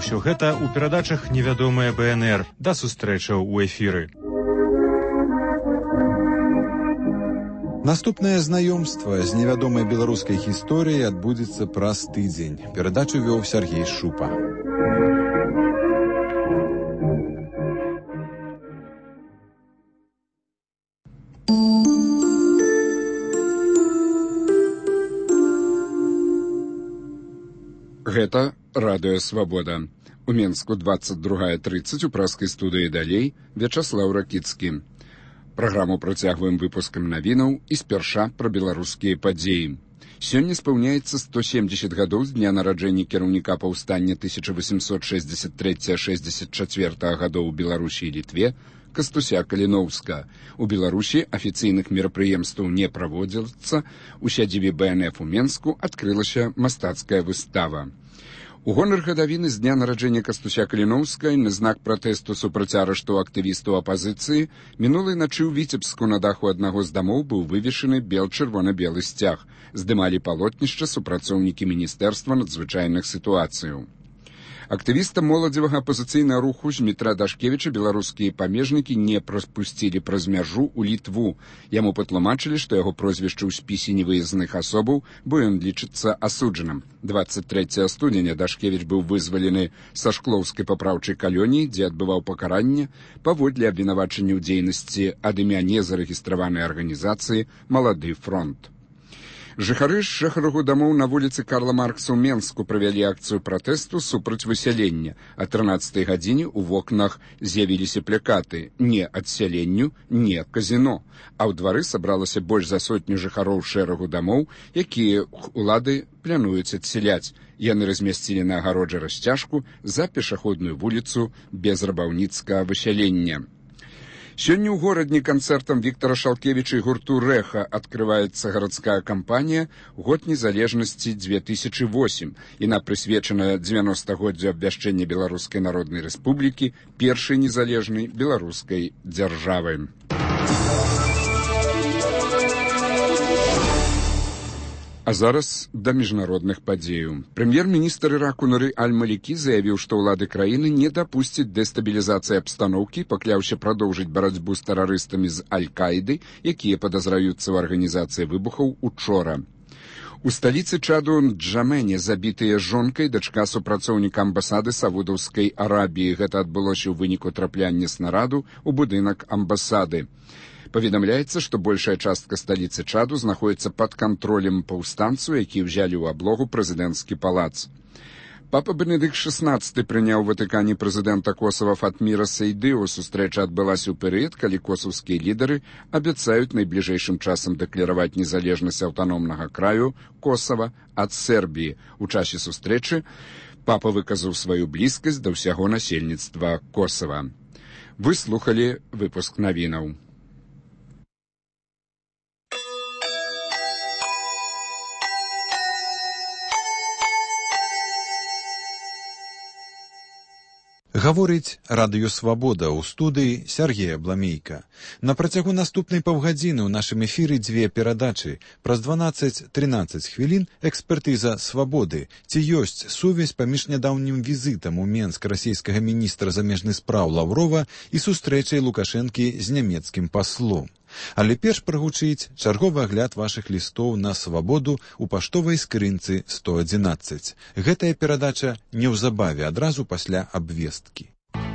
Усё гэта ў перадачах «Невядомая БНР». Да сустрэчаў у эфіры. Наступнае знаёмства з невядомай беларускай гісторыяй адбудзецца праз тыдзень. Перадачу вёў Сергей Шупа. Гэта радыё «Свабода». У Менску 22:30 у праскай студыі «Далей» Вячаслаў Ракіцкі. Праграму працягваем выпускам навінаў і спярша пра беларускія падзеі. Сёння спаўняецца 170 гадоў з дня нараджэння кіраўніка паўстання 1863-64 гадоў у Беларусі і Літве Кастуся Каліноўска. У Беларусі афіцыйных мерапрыемстваў не праводзіцца. У сядзібе БНФ у Менску адкрылася мастацкая выстава. У гонар гадавіны з дня нараджэння Кастуся Каліноўска на знак пратэсту супраць арышту актывістаў апазіцыі мінулай начы ў Віцебску на даху аднаго з дамоў быў вывешаны бел-чырвона-белы сцяг. Здымалі палотнішча супрацоўнікі міністэрства надзвычайных сітуацыяў. Актывістам моладзевага апазіцыйнага руху Змітра Дашкевіча беларускія памежнікі не праспусцілі праз мяжу ў Літву. Яму патлумачылі, што яго прозвішча ў спісе невыязных асобаў, бо ён лічыцца асуджаным. 23 студзеня Дашкевіч быў вызвалены са шклоўскай папраўчай калоніі, дзе адбываў пакаранне паводле абвінавачання ў дзейнасці ад імя незарэгістраванай арганізацыі «Малады фронт». Жыхары з жыхараў дамоў на вуліцы Карла Маркса ў Менску правялі акцыю пратэсту супраць высялення. А 13 гадзіне ў вокнах з'явіліся плакаты «Не адсяленню, не казино». А ў двары сабралася больш за сотню жыхароў шэрагу дамоў, якія улады плануюць адсяляць. Яны размясцілі на агароджы расцяжку за пешаходную вуліцу без рабаўніцкага высялення. Сёння ў горадні канцэртам Віктара Шалкевіча і гурту «Рэха» адкрываецца гарадская кампанія «Год незалежнасці 2008». Яна прысвечана 90-годдзю абвяшчэння Беларускай Народнай Рэспублікі, першай незалежнай беларускай дзяржавы. А зараз да міжнародных падзеяў. Прэм'ер-міністр Іраку Нуры Аль-Малікі заявіў, што ўлады краіны не дапусцяць дэстабілізацыі абстаноўкі, пакляўся прадоўжыць барацьбу з тэрарыстамі з Аль-Каіды, якія падазраюцца ў арганізацыі выбухаў учора. У сталіцы Чаду Нджамене забітыя жонка і дачка супрацоўніка амбасады Саудаўскай Арабіі. Гэта адбылося ў выніку трапляння снараду ў будынак амбасады. Паведамляецца, што большая частка сталіцы Чаду знаходіцца пад кантролем паўстанцаў, якія ўзялі ў аблогу прэзідэнцкі палац. Папа Бенедыкт XVI прыняў у Ватыкане прэзідэнта Косава Фатміра Сейдыо. Сустрэча адбылася ў перыяд, калі косаўскія лідары абяцаюць найбліжэйшым часам дэклараваць незалежнасць аўтаномнага краю Косава ад Сербіі. У часе сустрэчы папа выказаў сваю блізкасць да ўсяго насельніцтва Косава. Вы слухалі выпуск навінаў. Гаворыць радыё «Свабода» ў студыі Сергея Бламейка. На працягу наступнай паўгадзіны ў нашым эфіры дзве перадачы. Праз 12-13 хвілін экспертыза «Свабоды». Ці ёсць сувязь паміж нядаўнім візітам у Менск расійскага міністра замежных спраў Лаўрова і сустрэчай Лукашэнкі з нямецкім паслом. Але перш прагучыць чарговы агляд вашых лістоў на «Свабоду» у паштовай скрынцы 111. Гэтая перадача неўзабаве, адразу пасля абвесткі.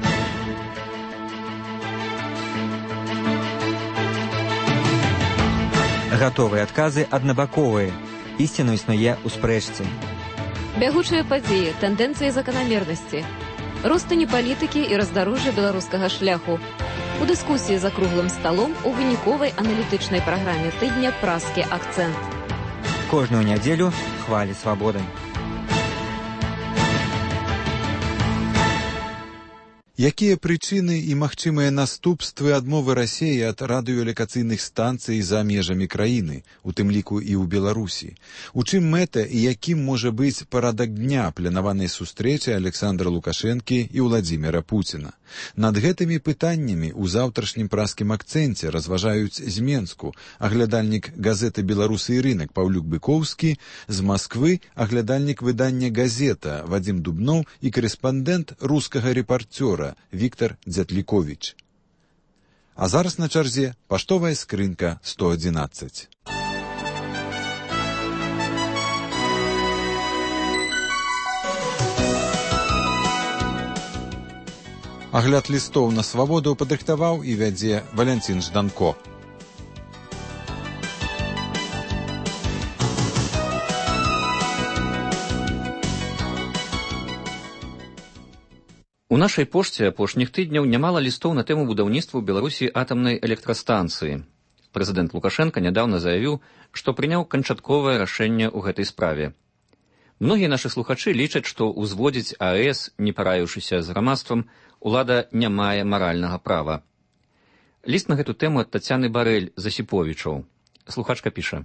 Гатовыя адказы аднабаковыя. Ісціна існуе ў спрэчцы. Бягучыя падзеі, тэндэнцыі заканамернасці. Ростані палітыкі і раздарожжа беларускага шляху. У дыскусіі за круглым сталом у выніковай аналітычнай праграме тыдня «Праскі акцэнт». Кожную нядзелю хвалі свабоды. Якія прычыны і магчымыя наступствы адмовы Расіі ад радыёлакацыйных станцый за межамі краіны, у тым ліку і ў Беларусі? У чым мэта і якім можа быць парадак дня планаванай сустрэчы Александра Лукашэнкі і Владзіміра Пуціна? Над гэтымі пытаннямі ў заўтрашнім праскім акцэнце разважаюць з Менску аглядальнік газеты «Беларусы і рынак» Паўлюк Быкоўскі, з Масквы аглядальнік выдання «Газета» Вадзім Дубноў і корэспандэнт рускага рэпарцёра Віктор Дзятліковіч. А зараз на чарзе паштовая скрынка 111. Агляд лістоў на свабоду падрыхтаваў і вядзе Валянцін Жданко. У нашай пошце апошніх тыдняў нямала лістоў на тэму будаўніцтва ў Беларусі атамнай электрастанцыі. Прэзідэнт Лукашенка нядаўна заявіў, што прыняў канчатковае рашэнне ў гэтай справе. Многія нашы слухачы лічаць, што ўзводзіць АЭС, не параіўшыся з грамадствам, улада не мае маральнага права. Ліст на гэту тэму ад Тацяны Барэль з Асіповічаў. Слухачка піша: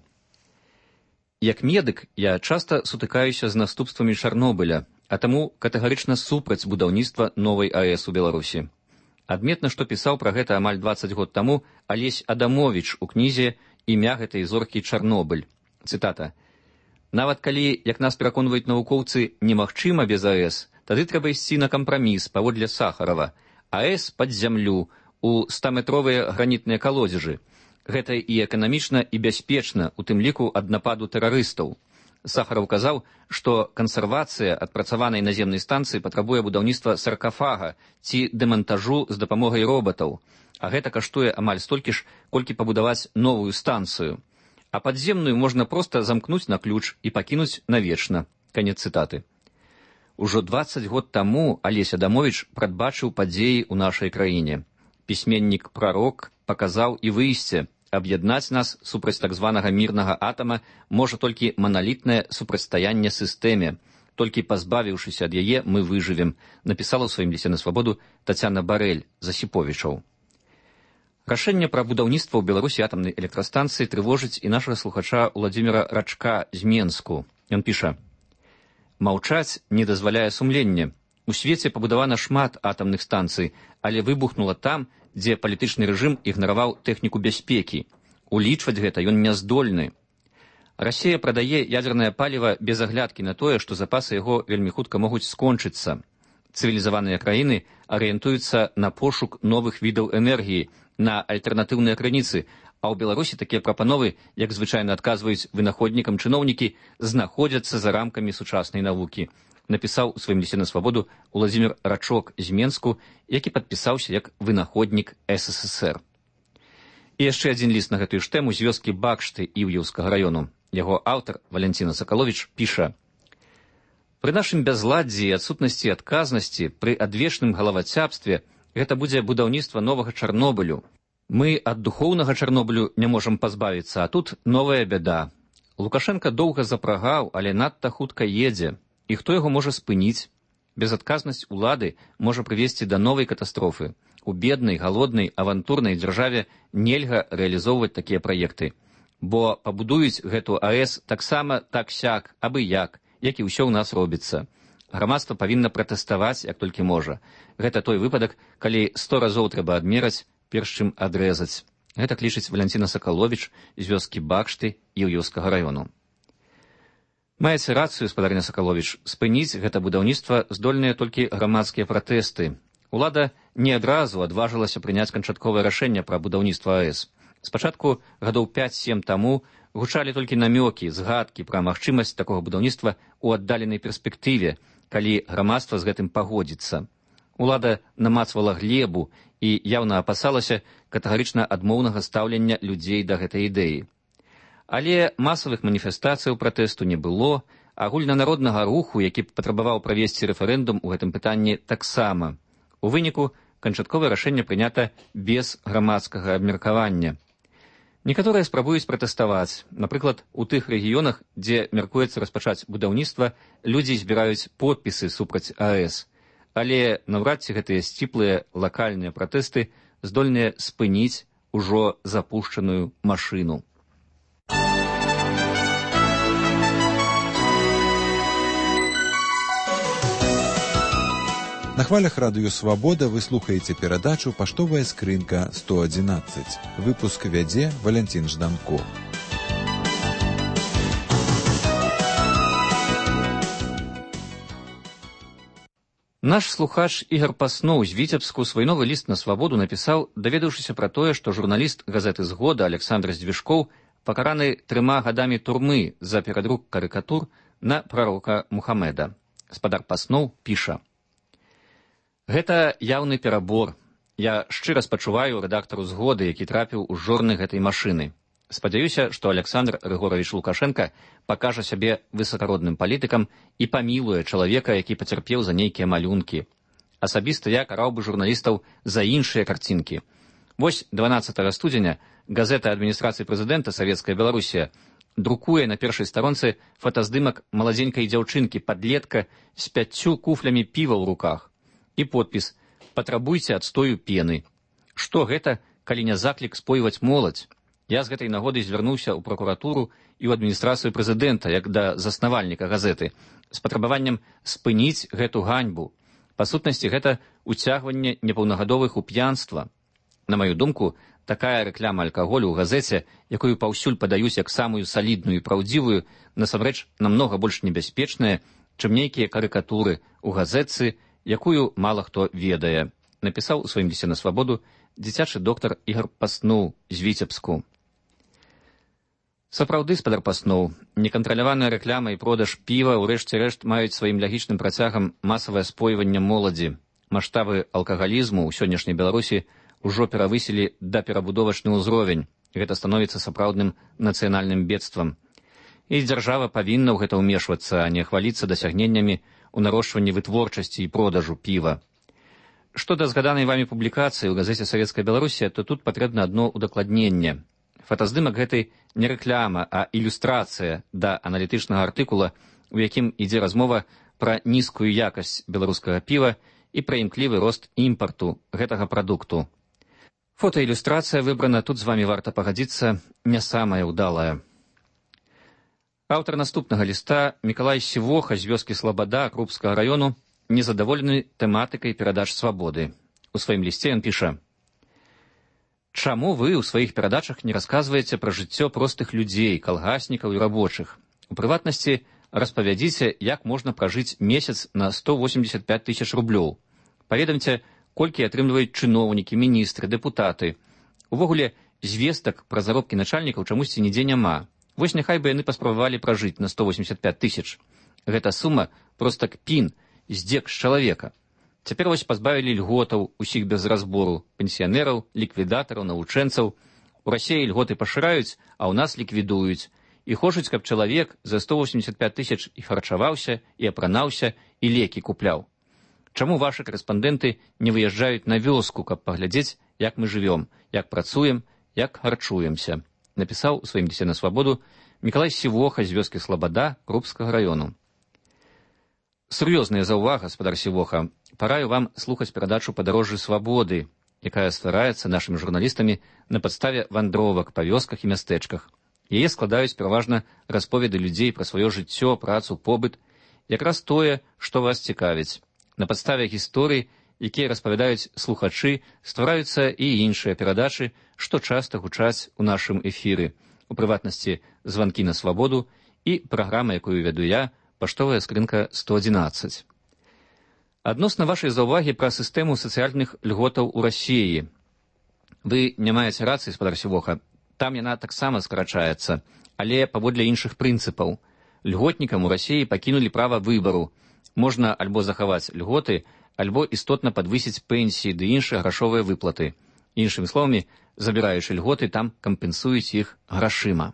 «Як медык я часта сутыкаюся з наступствамі Чарнобыля, а таму катэгарычна супраць будаўніцтва новай АЭС у Беларусі. Адметна, што пісаў пра гэта амаль 20 год таму Алесь Адамовіч у кнізе «Імя гэтай зоркі Чарнобыль». Цытата: «Нават калі, як нас пераконваюць навукоўцы, немагчыма без АЭС, тады трэба ісці на кампраміс паводле Сахарова. АЭС пад зямлю, у 100-метровыя гранітныя калодзежы. Гэта і эканамічна, і бяспечна, у тым ліку ад нападу тэрарыстаў». Сахаров казаў, што кансервацыя адпрацаванай наземнай станцыі патрабуе будаўніцтва саркафага ці дэмантажу з дапамогай робатаў, а гэта каштуе амаль столькі ж, колькі пабудаваць новую станцыю. А падземную можна проста замкнуць на ключ і пакінуць навечна. Канец цытаты. Ужо 20 год таму Алесь Адамовіч прадбачыў падзеі ў нашай краіне. Пісьменнік-прарок паказаў і выйсце. Аб'яднаць нас супраць так званага мірнага атама можа толькі маналітнае супрацьстаянне сістэме. Толькі пазбавіўшыся ад яе, мы выжывем, напісала ў сваім лісце на свабоду Тацяна Барэль з Асіповічаў. Рашэнне пра будаўніцтва ў Беларусі атамнай электрастанцыі трывожыць і нашага слухача Владзіміра Рачка з Менску. Ён піша: «Маўчаць не дазваляе сумленне. У свеце пабудавана шмат атамных станцый, але выбухнула там, дзе палітычны рэжым ігнараваў тэхніку бяспекі. Улічваць гэта ён не здольны. Расія прадае ядзернае паліва без аглядкі на тое, што запасы яго вельмі хутка могуць скончыцца. Цывілізаваныя краіны арыентуюцца на пошук новых відаў энергіі, на альтэрнатыўныя крыніцы, а ў Беларусі такія прапановы, як звычайна адказваюць вынаходнікам чыноўнікі, знаходзяцца за рамкамі сучаснай навукі», напісаў у сваім лісце на свабоду Владзімір Рачок з Менску, які падпісаўся як вынаходнік СССР. І яшчэ адзін ліст на гэтую ж тэму з вёскі Бакшты Іўеўскага раёну. Яго аўтар Валянціна Сакаловіч піша: «Пры нашым бязладдзі і адсутнасці адказнасці, пры адвечным галавацябстве гэта будзе будаўніцтва новага Чарнобылю. Мы ад духоўнага Чарнобылю не можам пазбавіцца, а тут новая бяда. Лукашенка доўга запрагаў, але надта хутка едзе. І хто яго можа спыніць? Безадказнасць улады можа прывесці да новай катастрофы. У беднай, галоднай, авантурнай дзяржаве нельга рэалізоўваць такія праекты. Бо пабудуюць гэту АЭС таксама так-сяк, абы як і ўсё ў нас робіцца. Грамадства павінна пратэставаць, як толькі можа. Гэта той выпадак, калі 100 разоў трэба адмераць, перш чым адрэзаць». Гэтак лічыць Валянціна Сакаловіч з вёскі Бакшты Іўеўскага раёну. Маеце рацыю, спадарня Сакаловіч, спыніць гэта будаўніцтва здольныя толькі грамадскія пратэсты. Улада не адразу адважылася прыняць канчатковае рашэнне пра будаўніцтва АЭС. Спачатку гадоў 5-7 таму гучалі толькі намёкі, згадкі пра магчымасць такога будаўніцтва ў аддаленай перспектыве, калі грамадства з гэтым пагодзіцца. Улада намацвала глебу і яўна апасалася катэгарычна адмоўнага стаўлення людзей да гэтай ідэі. Але масавых маніфестацыяў пратэсту не было, агульнанароднага руху, які патрабаваў правесці рэферэндум у гэтым пытанні, таксама. У выніку канчатковае рашэнне прынята без грамадскага абмеркавання. Некаторыя спрабуюць пратэставаць. Напрыклад, у тых рэгіёнах, дзе мяркуецца распачаць будаўніцтва, людзі збіраюць подпісы супраць АЭС. але наўрад ці гэтыя сціплыя лакальныя пратэсты здольныя спыніць ужо запушчаную машыну. На хвалях радыё «Свабода» вы слухаеце перадачу «Паштовая скрынка 111». Выпуск вядзе Валянцін Жданко. Наш слухач Ігар Пасноў з Віцебску свой новы ліст на «Свабоду» напісаў, даведаўшыся пра тое, што журналіст газеты «Згода» Александр Здвижкоў пакараны 3 гадамі турмы за перадрук карыкатур на прарока Мухаммеда. Спадар Пасноў піша: «Гэта яўны перабор. Я шчыра спачуваю рэдактару «Згоды», які трапіў у жорны гэтай машыны. Спадзяюся, што Александр Рыгорович Лукашенко пакажа сябе высакародным палітыкам і памілуе чалавека, які пацярпеў за нейкія малюнкі. Асабіста я караў бы журналістаў за іншыя карцінкі. Вось 12 студзеня газета адміністрацыі прэзідэнта Савецкая Беларусія друкуе на першай старонцы фотаздымак маладзенькай дзяўчынкі падлетка з 5 куфлямі піва ў руках. І подпіс «Патрабуйце адстою пены». Што гэта, калі не заклік спойваць моладзь? Я з гэтай нагоды звярнуўся ў пракуратуру і ў адміністрацыю прэзідэнта, як да заснавальніка газеты, з патрабаваннем спыніць гэту ганьбу. Па сутнасці, гэта уцягванне непаўнагадовых у п'янства. На маю думку, такая рэкляма алкаголю ў газеце, якую паўсюль падаюць як самую салідную і праўдзівую, насамрэч намнога больш небяспечная, чым нейкія карыкатуры ў газетцы, якую мала хто ведае, напісаў у сваім лісце на «Свабоду» дзіцячы доктар Ігар Пасноў з Віцебску. Сапраўды, спадар Пасноў, некантраляваная рэкляма і продаж піва ў рэшце рэшт маюць сваім лагічным працягам масавае спойванне моладзі. Маштабы алкагалізму ў сённяшняй Беларусі ўжо перавысілі да перабудовачны ўзровень. Гэта становіцца сапраўдным нацыянальным бедствам. І дзяржава павінна ў гэта ўмешвацца, а не хваліцца дасягненнямі у нарошчванні вытворчасці і продажу піва. Што да згаданай вамі публікацыі ў газеце «Савецкая Беларусія», то тут патрэбна адно ўдакладненне. Фотаздымак гэтай не рэкляма, а ілюстрацыя да аналітычнага артыкула, у якім ідзе размова пра нізкую якасць беларускага піва і пра імклівы рост імпарту гэтага прадукту. Фотаілюстрацыя выбрана, тут з вамі варта пагадзіцца, не самая ўдалая. Аўтар наступнага ліста, Мікалай Сівоха з вёскі Слабада Крупскага раёну, незадаволены тэматыкай перадач «Свабоды». У сваім лісце ён піша: «Чаму вы ў сваіх перадачах не расказваеце пра жыццё простых людзей, калгаснікаў і рабочых? У прыватнасці распавядзіце, як можна пражыць месяц на 185 000 рублёў. Паведамце, колькі атрымліваюць чыноўнікі, міністры, дэпутаты. Увогуле, звестак пра заробкі начальнікаў чамусьці нідзе няма. Вось няхай бы яны паспрабавалі пражыць на 185 000. Гэта сума проста кпін, здзек з чалавека. Цяпер вось пазбавілі льготаў усіх без разбору, пенсіянераў, ліквідатараў, навучэнцаў. У Расіі льготы пашыраюць, а ў нас ліквідуюць. І хочуць, каб чалавек за 185 000 і харчаваўся, і апранаўся, і лекі купляў. Чаму вашы корэспандэнты не выязджаюць на вёску, каб паглядзець, як мы жывём, як працуем, як харчуемся? Напісаў у сваім лісце на «Свабоду» Мікалай Сівоха з вёскі Слабада Крупскага раёну. Сур'ёзная заўвага, спадар Сівоха. Параю вам слухаць перадачу «Падарожжы свабоды», якая ствараецца нашымі журналістамі на падставе вандровак па вёсках і мястэчках. Яе складаюць пераважна расповеды людзей пра сваё жыццё, працу, побыт, якраз тое, што вас цікавіць. На падставе гісторый, якія распавядаюць слухачы, ствараюцца і іншыя перадачы, што часта гучаць у нашым эфіры. У прыватнасці званкі на «Свабоду» і праграма, якую вяду я, «Паштовая скрынка 111». Адносна вашай заўвагі пра сістэму сацыяльных льготаў у Расіі. Вы не маеце рацыі, спадар Сівоха. Там яна таксама скарачаецца, але паводле іншых прынцыпаў. Льготнікам у Расіі пакінулі права выбару. Можна альбо захаваць льготы, альбо істотна падвысіць пенсіі ды іншыя грашовыя выплаты. Іншымі словамі, забіраючы льготы, там кампенсуюць іх грашыма.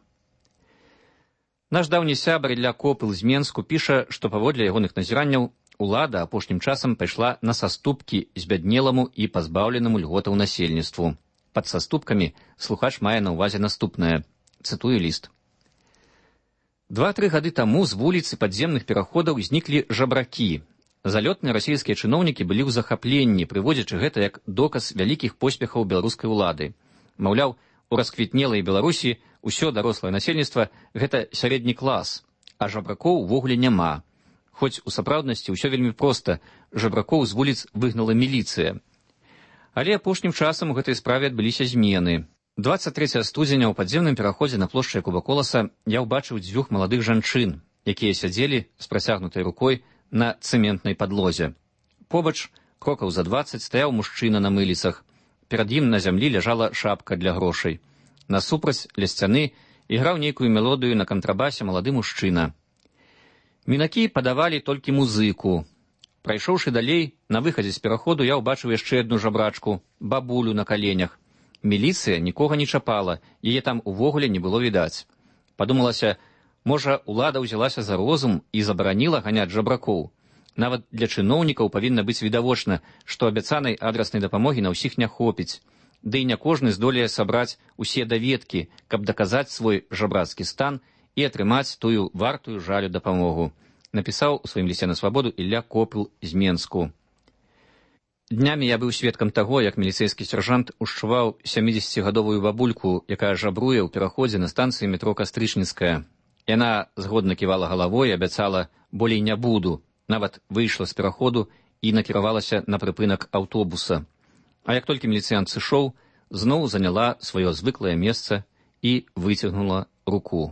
Наш даўні сябар Ілля Копыл з Менску піша, што паводле ягоных назіранняў улада апошнім часам пайшла на саступкі збяднеламу і пазбаўленаму льготаў насельніцтву. Пад саступкамі слухач мае на ўвазе наступнае. Цытую ліст. 2-3 гады таму з вуліцы падземных пераходаў зніклі жабракі. Залётныя расійскія чыноўнікі былі ў захапленні, прыводзячы гэта як доказ вялікіх поспехаў беларускай улады. Маўляў, у расквітнелай Беларусі ўсё дарослае насельніцтва – гэта сярэдні клас, а жабракоў увогуле няма. Хоць у сапраўднасці ўсё вельмі проста, жабракоў з вуліц выгнала міліцыя. Але апошнім часам у гэтай справе адбыліся змены. 23 студзеня ў падземным пераходзе на плошчы Якуба Коласа я ўбачыў дзвюх маладых жанчын, якія сядзелі з працягнутай рукой на цэментнай падлозе. Побач, крокаў за 20, стаяў мужчына на мыліцах. Перад ім на зямлі ляжала шапка для грошай. Насупраць ля сцяны іграў нейкую мелодыю на кантрабасе малады мужчына. Мінакі падавалі толькі музыку. Прайшоўшы далей, на выхадзе з пераходу я ўбачыў яшчэ адну жабрачку, бабулю на каленях. Міліцыя нікога не чапала, яе там увогуле не было відаць. Падумалася, можа, улада ўзялася за розум і забараніла ганяць жабракоў. Нават для чыноўнікаў павінна быць відавочна, што абяцанай адраснай дапамогі на ўсіх не хопіць. Ды і не кожны здолее сабраць усе даведкі, каб даказаць свой жабрацкі стан і атрымаць тую вартую жалю дапамогу, напісаў у сваім лісце на свабоду Ілля Копыл з Менску. Днямі я быў сведкам таго, як міліцэйскі сяржант ушчуваў 70-гадовую бабульку, якая жабруе ў пераходзе на станцыі метро Кастрычніцкая. Яна згодна ківала галавой і абяцала «болей не буду», нават выйшла з пераходу і накіравалася на прыпынак аўтобуса. А як толькі міліцыянт сышоў, зноў заняла сваё звыклае месца і выцягнула руку.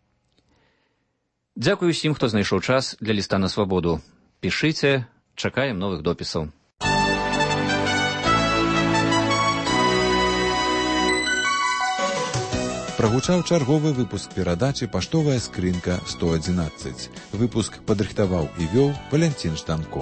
Дзякую усім, хто знайшоў час для ліста на свабоду. Пішыце, чакаем новых допісаў. Прагучаў чарговы выпуск перадачы «Паштовая скрынка 111». Выпуск падрыхтаваў і вёў Валянцін Жданко.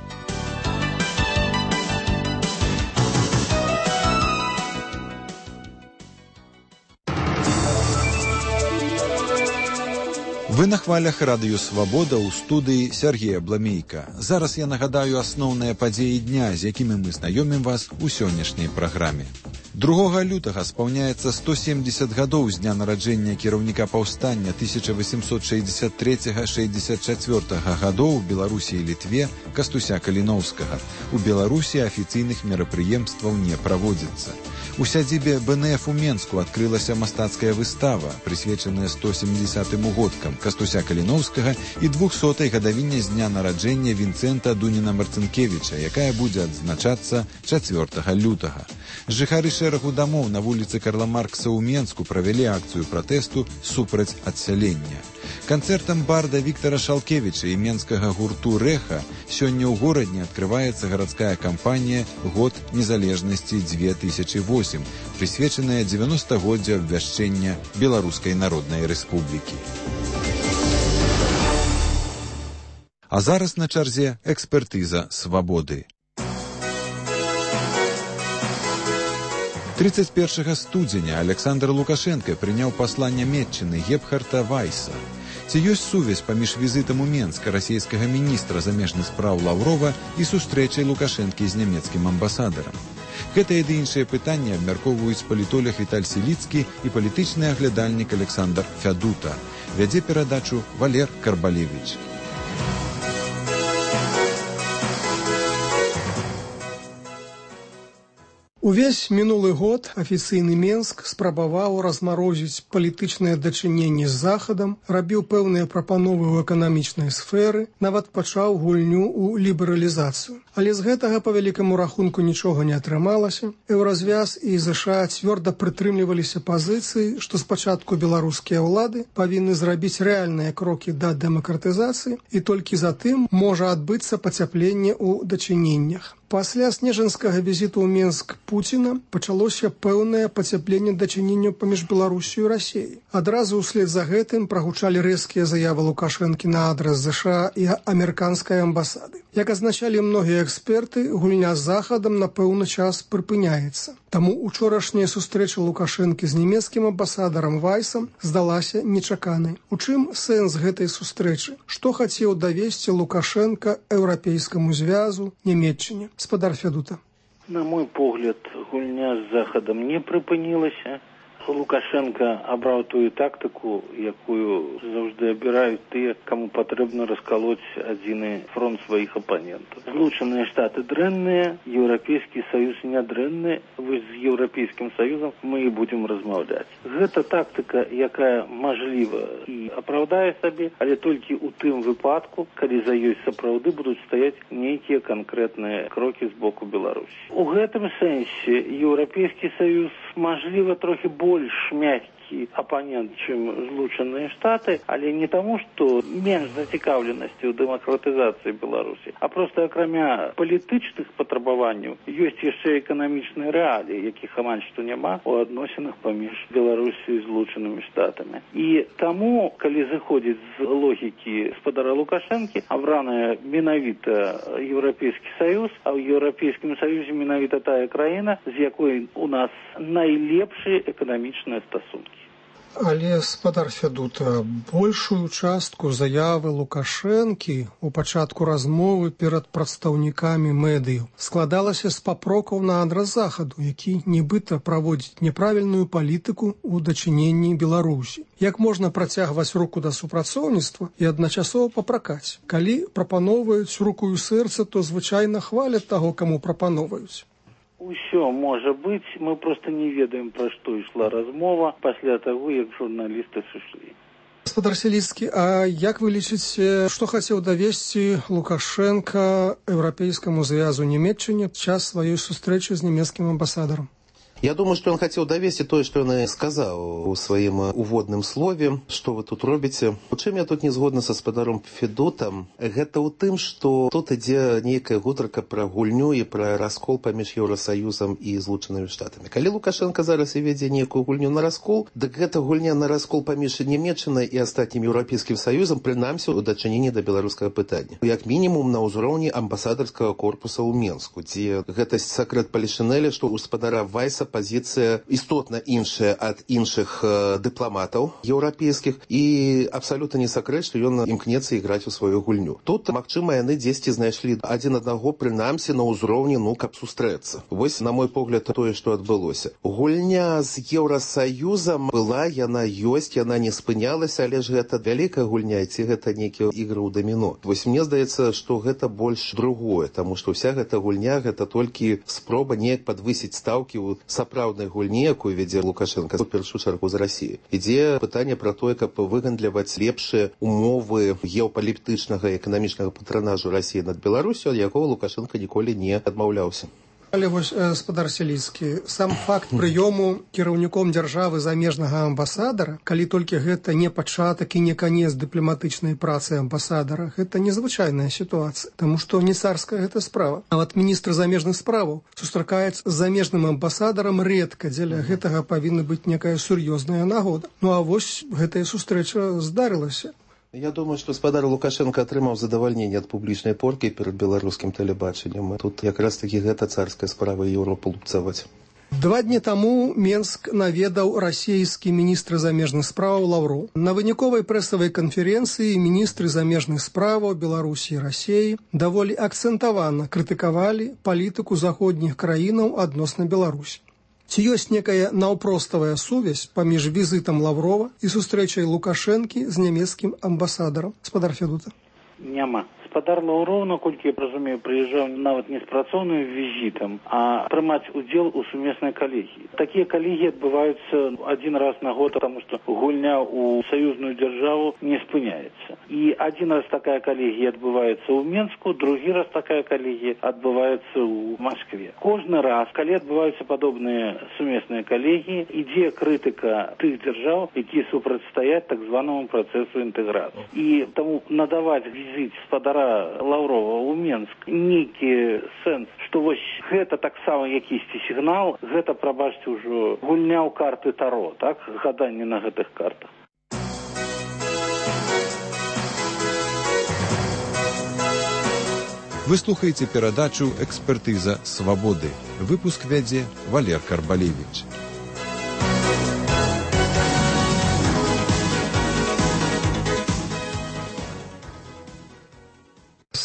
Вы на хвалях радыё «Свабода» ў студыі Сергея Бламейка. Зараз я нагадаю асноўныя падзеі дня, з якімі мы знаёмім вас у сённяшняй праграме. 2 лютага спаўняецца 170 гадоў з дня нараджэння кіраўніка паўстання 1863-64 гадоў у Беларусі і Літве Кастуся Каліноўскага. У Беларусі афіцыйных мерапрыемстваў не праводзіцца. У сядзібе БНФ у Менску адкрылася мастацкая выстава, прысвечаная 170-м угодкам Кастуся Каліноўскага і 200-й гадавіне з дня нараджэння Вінцэнта Дуніна-Марцынкевіча, якая будзе адзначацца 4 лютага. Жыхары шэрагу дамоў на вуліцы Карла Маркса ў Менску правялі акцыю пратэсту супраць адсялення. Канцэртам барда Віктара Шалкевіча і менскага гурту «Рэха» сёння ў горадні адкрываецца гарадская кампанія «Год незалежнасці 2008», прысвечаная 90-годдзю абвяшчэння Беларускай Народнай Рэспублікі. А зараз на чарзе экспертыза «Свабоды». 31 студзеня Александр Лукашенко прыняў пасла нямецчыны Гебхарта Вайса. Ці ёсць сувязь паміж візітам у Менск расійскага міністра замежных спраў Лаўрова і сустрэчай Лукашэнкі з нямецкім амбасадарам? Гэтыя ды іншыя пытанні абмяркоўваюць палітолог Віталь Сіліцкі і палітычны аглядальнік Александр Фядута. Вядзе перадачу Валер Карбалевіч. Увесь мінулы год афіцыйны Менск спрабаваў размарозіць палітычныя дачыненні з Захадам, рабіў пэўныя прапановы ў эканамічнай сферы, нават пачаў гульню ў лібералізацыю. Але з гэтага, па вялікаму рахунку, нічога не атрымалася. Еўразвяз і ЗША цвёрда прытрымліваліся пазіцыі, што спачатку беларускія ўлады павінны зрабіць рэальныя крокі да дэмакратызацыі, і толькі затым можа адбыцца пацяпленне ў дачыненнях. Пасля снежанскага візіту ў Менск Пуціна пачалося пэўнае пацяпленне дачыненняў паміж Беларусію і Расіяй. Адразу ўслед за гэтым прагучалі рэзкія заявы Лукашэнкі на адрас ЗША і амерыканскай амбасады. Як азначалі многія эксперты, гульня з Захадам на пэўны час прыпыняецца. Таму учорашняя сустрэча Лукашэнкі з нямецкім амбасадарам Вайсам здалася нечаканай. У чым сэнс гэтай сустрэчы? Што хацеў давесці Лукашенка Еўрапейскаму звязу, Нямецчыне? Спадар Фядута. На мой погляд, гульня з Захадам не прыпынілася. Лукашенко абраў тую тактыку, якую заўжды абіраюць тыя, каму патрэбна раскалоць адзіны фронт сваіх апанентаў. Злучаныя Штаты дрэнныя, Еўрапейскі Саюз не дрэнны, вось з Еўрапейскім Саюзам мы і будзем размаўляць. Гэта тактыка, якая мажліва і апраўдае сабе, але толькі ў тым выпадку, калі за ёй сапраўды будуць стаяць нейкія канкрэтныя крокі з боку Беларусі. У гэтым сэнсе Еўрапейскі Саюз мажліва трохі больш мяккі апанент, чым Злучаныя Штаты, але не таму, што менш зацікаўленасці ў дэмакратызацыі Беларусі, а проста акрамя палітычных патрабаванняў ёсць яшчэ эканамічныя рэаліі, якіх амаль што няма у адносінах паміж Беларусі і Злучанымі Штатамі. І таму, калі зыходзіць з логікі спадара Лукашэнкі, абраная менавіта Еўрапейскі Саюз, а ў Еўрапейскім Саюзе менавіта тая краіна, з якой у нас найлепшыя эканамічныя стасункі. Але, спадар Фядута, большую частку заявы Лукашэнкі у пачатку размовы перад прадстаўнікамі медыяў складалася з папрокаў на адрас захаду, які нібыта праводзіць няправільную палітыку ў дачыненні Беларусі. Як можна працягваць руку да супрацоўніцтва і адначасова папракаць? Калі прапаноўваюць руку і сэрца, то звычайна хваляць таго, каму прапаноўваюць. Усё можа быць, мы проста не ведаем, пра што ішла размова пасля таго, як журналісты сышлі. Гаспадар Селіцкі, а як вы лічыце, што хацеў давесці Лукашенка Еўрапейскаму звязу Нямецчыне час сваёй сустрэчы з нямецкім амбасадарам? Я думаю, что он хотел довести то, что он и сказал у своем уводном слове, что вы тут робите. У чым я тут не згодна со спадаром Федутам, гэта ў тым, что тут ідзе нейкая гутарка пра гульню і пра раскол паміж Еўросаюзам і Злучанымі Штатамі. Калі Лукашенко зараз і вядзе нейкую гульню на раскол, дык гэта гульня на раскол паміж Нямецчынай і астатнім Еўрапейскім Саюзам, прынамсі ў дачыненні да беларускага пытання. Як мінімум на ўзроўні амбасадарскага корпуса ў Менску, дзе гэта сакрэт палішынэля, што у спадара Вайса пазіцыя істотна іншая ад іншых дыпламатаў еўрапейскіх і абсалютна не сакрэт, што ён імкнецца іграць у сваю гульню. Тут, магчыма, яны дзесьці знайшлі адзін аднаго прынамсі на ўзроўні, каб сустрэцца. Вось, на мой погляд, тое, што адбылося. Гульня з Еўрасаюзам была, яна ёсць, яна не спынялася, але ж гэта вялікая гульня, ці гэта нейкія ігры ў даміно. Вось мне здаецца, што гэта больш другое, таму што ўся гэта гульня, гэта толькі спроба неяк падвысіць стаўкі ў сапраўднай гульні, якую вядзе Лукашенко, у першую чаргу з Расіі. Ідзе пытанне пра тое, каб выгандляваць лепшыя умовы геапалітычнага і эканамічнага патранажу Расіі над Беларусю, ад якога Лукашенко ніколі не адмаўляўся. Але вось, спадар Селіцкі, сам факт прыёму кіраўніком дзяржавы замежнага амбасадара, калі толькі гэта не пачатак і не канец дыпламатычнай працы амбасадара, гэта незвычайная сітуацыя, таму што не царская гэта справа. Нават міністр замежных справаў сустракаецца з замежным амбасадарам рэдка, дзеля гэтага павінна быць некая сур'ёзная нагода. А вось гэтая сустрэча здарылася. Я думаю, што спадар Лукашенко атрымаў задавальненне ад публічнай поркі перад беларускім тэлебачаннем. Тут якраз такі гэта царская справа Еўропу лупцаваць. 2 дні таму Менск наведаў расійскі міністр замежных справаў Лаўроў. На выніковай прэсавай канферэнцыі міністры замежных справаў Беларусі і Расіі даволі акцэнтавана крытыкавалі палітыку заходніх краінаў адносна Беларусі. Ці ёсць некая наўпроставая сувязь паміж візітам Лаврова і сустрэчай Лукашэнкі з нямецкім амбасадарам? Спадар Фядута. Няма. Спадар Лаўроў, наколькі я разумею, прыязджаў нават не з працоўным візітам, а прымаць удзел у сумеснай калегіі. Такія калегіі адбываюцца один раз на год, таму што гульня ў саюзную дзяржаву не спыняецца. І один раз такая калегія адбываецца ў Менску, другі раз такая калегія адбываецца ў Маскве. Кожны раз, калі адбываюцца падобныя сумесныя калегіі, ідзе крытыка тых дзяржаў, якія супрацьстаяць так званаму працэсу інтэграцыі. І таму надаваць візіт спадара Лаўрова ў Менск нейкі сэнс, што вось гэта таксама якісьці сігнал, гэта, прабачце, ўжо гульня ў карты Таро, так? Гаданне на гэтых картах. Вы слухаеце перадачу «Экспертыза свабоды». Выпуск вядзе Валер Карбалевіч.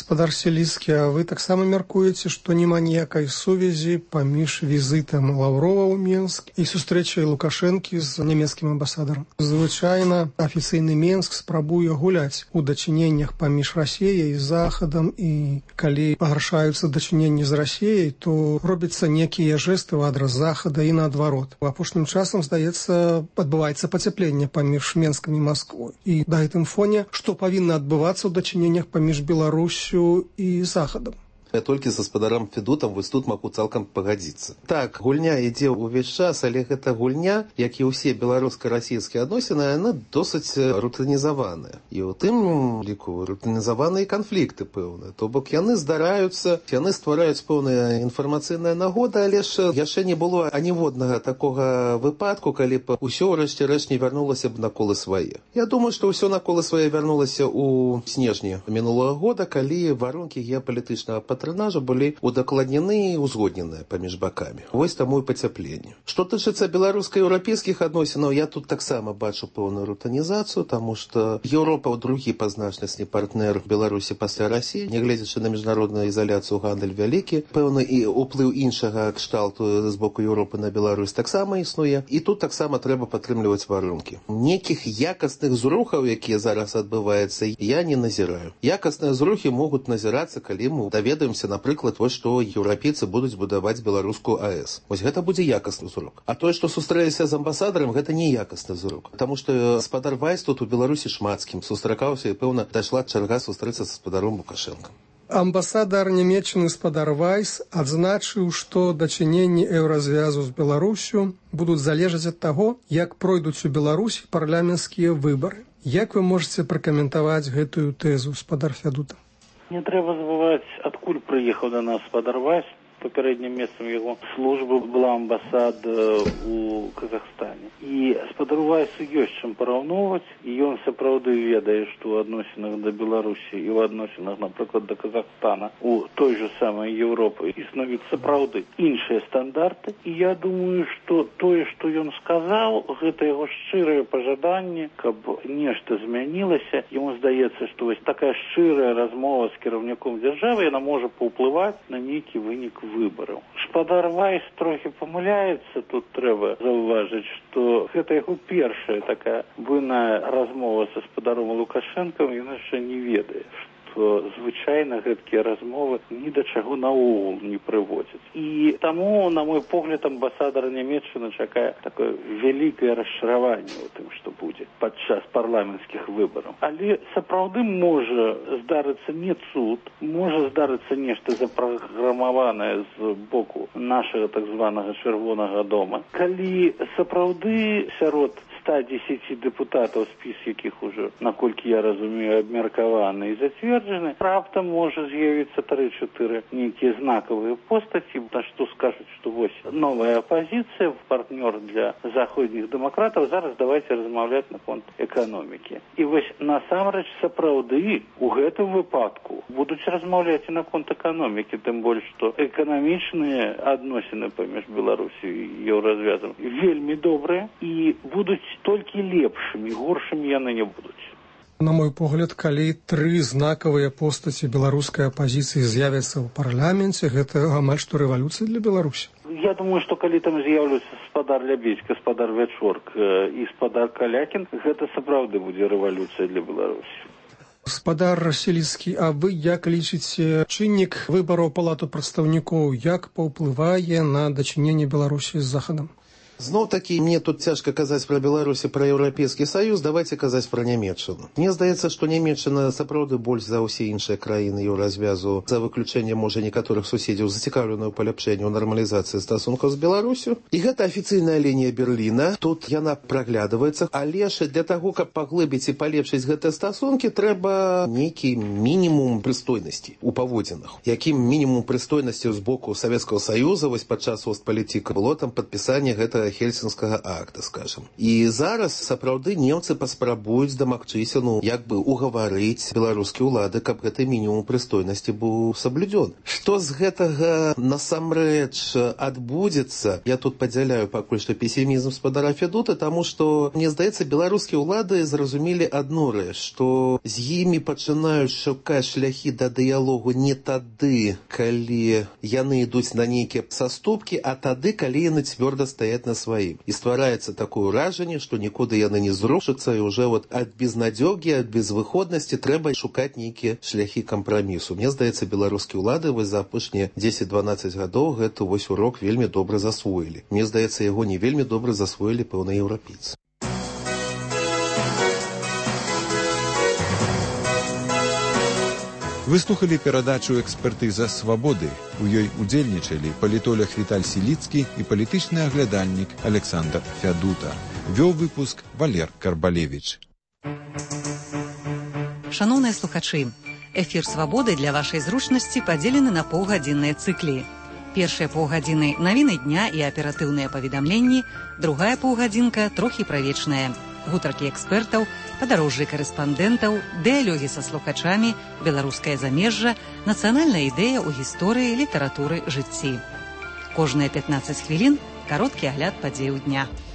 Гаспадар Селіцкі, а вы таксама мяркуеце, што няма ніякай сувязі паміж візітам Лаўрова ў Менск і сустрэчай Лукашэнкі з нямецкім амбасадарам? Звычайна афіцыйны Менск спрабуе гуляць у дачыненнях паміж Расіяй і Захадам, і калі пагаршаюцца дачыненні з Расіяй, то робяцца некія жэсты ў адрас Захада і наадварот. Апошнім часам, здаецца, адбываецца пацяпленне паміж Менскам і Масквой. І на гэтым фоне, што павінна адбывацца ў дачыненнях паміж Беларусю і Захадам? Я толькі з гаспадаром Федутам вось тут магу цалкам пагадзіцца. Так, гульня ідзе ўвесь час, але гэта гульня, як і ўсе беларуска-расійскія адносіны, яна досыць рутынізаваная. І ў тым ліку рутынізаваныя канфлікты пэўныя. То бок яны здараюцца, яны ствараюць пэўная інфармацыйная нагода, але ж яшчэ не было аніводнага такога выпадку, калі б усё ўрэшце рэшт не вярнулася б на колы свае. Я думаю, што ўсё на колы свае вярнулася ў снежні мінулага года, калі варункі геапалітычнага патронажа былі удакладнены і узгодненыя паміж бакамі. Вось таму і пацяпленне. Што тычыцца беларуска-еўрапейскіх адносінаў, я тут таксама бачу пэўную рутанізацыю, таму што Еўропа другі па значнасці партнер Беларусі пасля Расіі, нягледзячы на міжнародную ізаляцыю, гандаль вялікі, пэўны і ўплыў іншага кшталту з боку Еўропы на Беларусь таксама існуе, і тут таксама трэба падтрымліваць варункі. Некіх якасных зрухаў, якія зараз адбываюцца, я не назіраю. Якасныя зрухі могуць назірацца, калі мы даведаем, напрыклад, вось што еўрапейцы будуць будаваць беларускую АЭС. Вось гэта будзе якасны зрук. А тое, што сустрэліся з амбасадарам, гэта не якасны зрук. Таму што гаспадар Вайс тут у Беларусі шмат з кім сустракаўся, і, пэўна, дайшла чарга сустрэцца з гаспадаром Лукашэнкам. Амбасадар Нямецчыны гаспадар Вайс адзначыў, што дачыненні еўразвязу з Беларусю будуць залежаць ад таго, як пройдуць у Беларусі парламенцкія выбары. Як вы можаце пракаментаваць гэтую тэзу, гаспадар Федута? Не трэба забываць, адкуль прыехаў да нас гаспадар Вайс. Папярэднім месцам яго службы была амбасада у Казахстане. І гаспадару Вайсу ёсць чым параўноўваць, і ён сапраўды ведае, што ў адносінах да Беларусі і ў адносінах, напрыклад, да Казахстана у той же самай Еўропы існуюць сапраўды іншыя стандарты. І я думаю, што тое, што ён сказаў, гэта яго шчырае пажаданне, каб нешта змянілася. Яму здаецца, што вось такая шчырая размова з кіраўніком дзяржавы, яна можа паўплываць на нейкі вынік выбараў. Гаспадар Вайс трохі памыляецца, тут трэба заўважыць, што гэта яго першая такая буйная размова са гаспадаром Лукашэнкам, ён яшчэ не ведае, што звычайна гэткія размовы ні да чаго наогул не прыводзяць. І таму, на мой погляд, амбасадар Нямецчыны чакае такое вялікае расчараванне ў тым, што будзе падчас парламенцкіх выбараў. Але сапраўды можа здарыцца не цуд, можа здарыцца нешта запраграмаванае з боку нашага так званага чырвонага дома. Калі сапраўды сярод 110 депутатаў, спіс якіх ужо, наколькі я разумею, абмеркаваны і зацверджаны, раптам можа з'явіцца 3-4 нейкія знакавыя постаці, на што скажуць, што вось новая апазіцыя, партнёр для заходніх дэмакратаў, зараз давайте размаўляць наконт эканомікі. І вось насамрэч сапраўды у гэтым выпадку будуць размаўляць і наконт эканомікі, тым больш, што эканамічныя адносіны паміж Беларусі і еўразвязам вельмі добрыя і будуць толькі лепшымі, горшымі яны не будуць. На мой погляд, калі 3 знакавыя постаці беларускай апазіцыі з'явяцца ў парламенце, гэта амаль што рэвалюцыя для Беларусі. Я думаю, што калі там з'яўляцца гаспадар Лябедзь, гаспадар Вячорк і гаспадар Калякін, гэта сапраўды будзе рэвалюцыя для Беларусі. Гаспадар Селіцкі, а вы як лічыце, чыннік выбараў палату прадстаўнікоў як паўплывае на дачыненне Беларусі з Захадам? Зноў-такі, мне тут цяжка казаць пра Беларусь і пра Еўрапейскі Саюз, давайте казаць пра Нямецчыну. Мне здаецца, што Нямецчына сапраўды больш за ўсе іншыя краіны еўразвязу, за выключэннем, можа, некаторых суседзяў, зацікаўленая ў паляпшэнні, ў нармалізацыі стасункаў з Беларусю. І гэта афіцыйная лінія Берліна, тут яна праглядваецца, але ж для таго, каб паглыбіць і палепшыць гэтыя стасункі, трэба нейкі мінімум прыстойнасці ў паводзінах. Якім мінімум прыстойнасці з боку Савецкага Саюза, вось падчас Остпалітыка было там падпісанне гэтага Хельсінскага акта, скажем. І зараз сапраўды немцы паспрабуюць дамагчыся, як бы угаварыць беларускія ўлады, каб гэты мінімум прыстойнасці быў саблюдзён. Што з гэтага насамрэч адбудзецца, я тут падзяляю пакуль што песімізм спадара Федута, таму што, мне здаецца, беларускія ўлады зразумелі адну рэч, што з імі пачынаюць шукаць шляхі да дыялогу не тады, калі яны ідуць на нейкія саступкі, а тады, калі яны цвёрда стаяць на сваім. І ствараецца такое ўражанне, што нікуды яны не зрушацца, і ўжо ад безнадзёгі, ад безвыходнасці трэба шукаць нейкія шляхі кампрамісу. Мне здаецца, беларускія ўлады за апошнія 10-12 гадоў гэты урок вельмі добра засвоілі. Мне здаецца, яго не вельмі добра засвоілі пэўныя еўрапейцы. Выслухалі перадачу «Экспертыза свабоды». У ёй удзельнічалі палітолог Віталь Сіліцкі і палітычны аглядальнік Александр Фядута. Вёў выпуск Валер Карбалевіч. Шаноўныя слухачы, эфір «Свабоды» для вашай зручнасці падзелены на паўгадзінныя цыклі. Першыя паўгадзіны – навіны дня і аператыўныя паведамленні, другая паўгадзінка – трохі правечная. Гутаркі экспертаў, падарожжы карэспандэнтаў, дыялогі са слухачамі, беларускае замежжа, нацыянальная ідэя ў гісторыі, літаратуры, жыцці. Кожныя 15 хвілін – кароткі агляд падзеяў дня.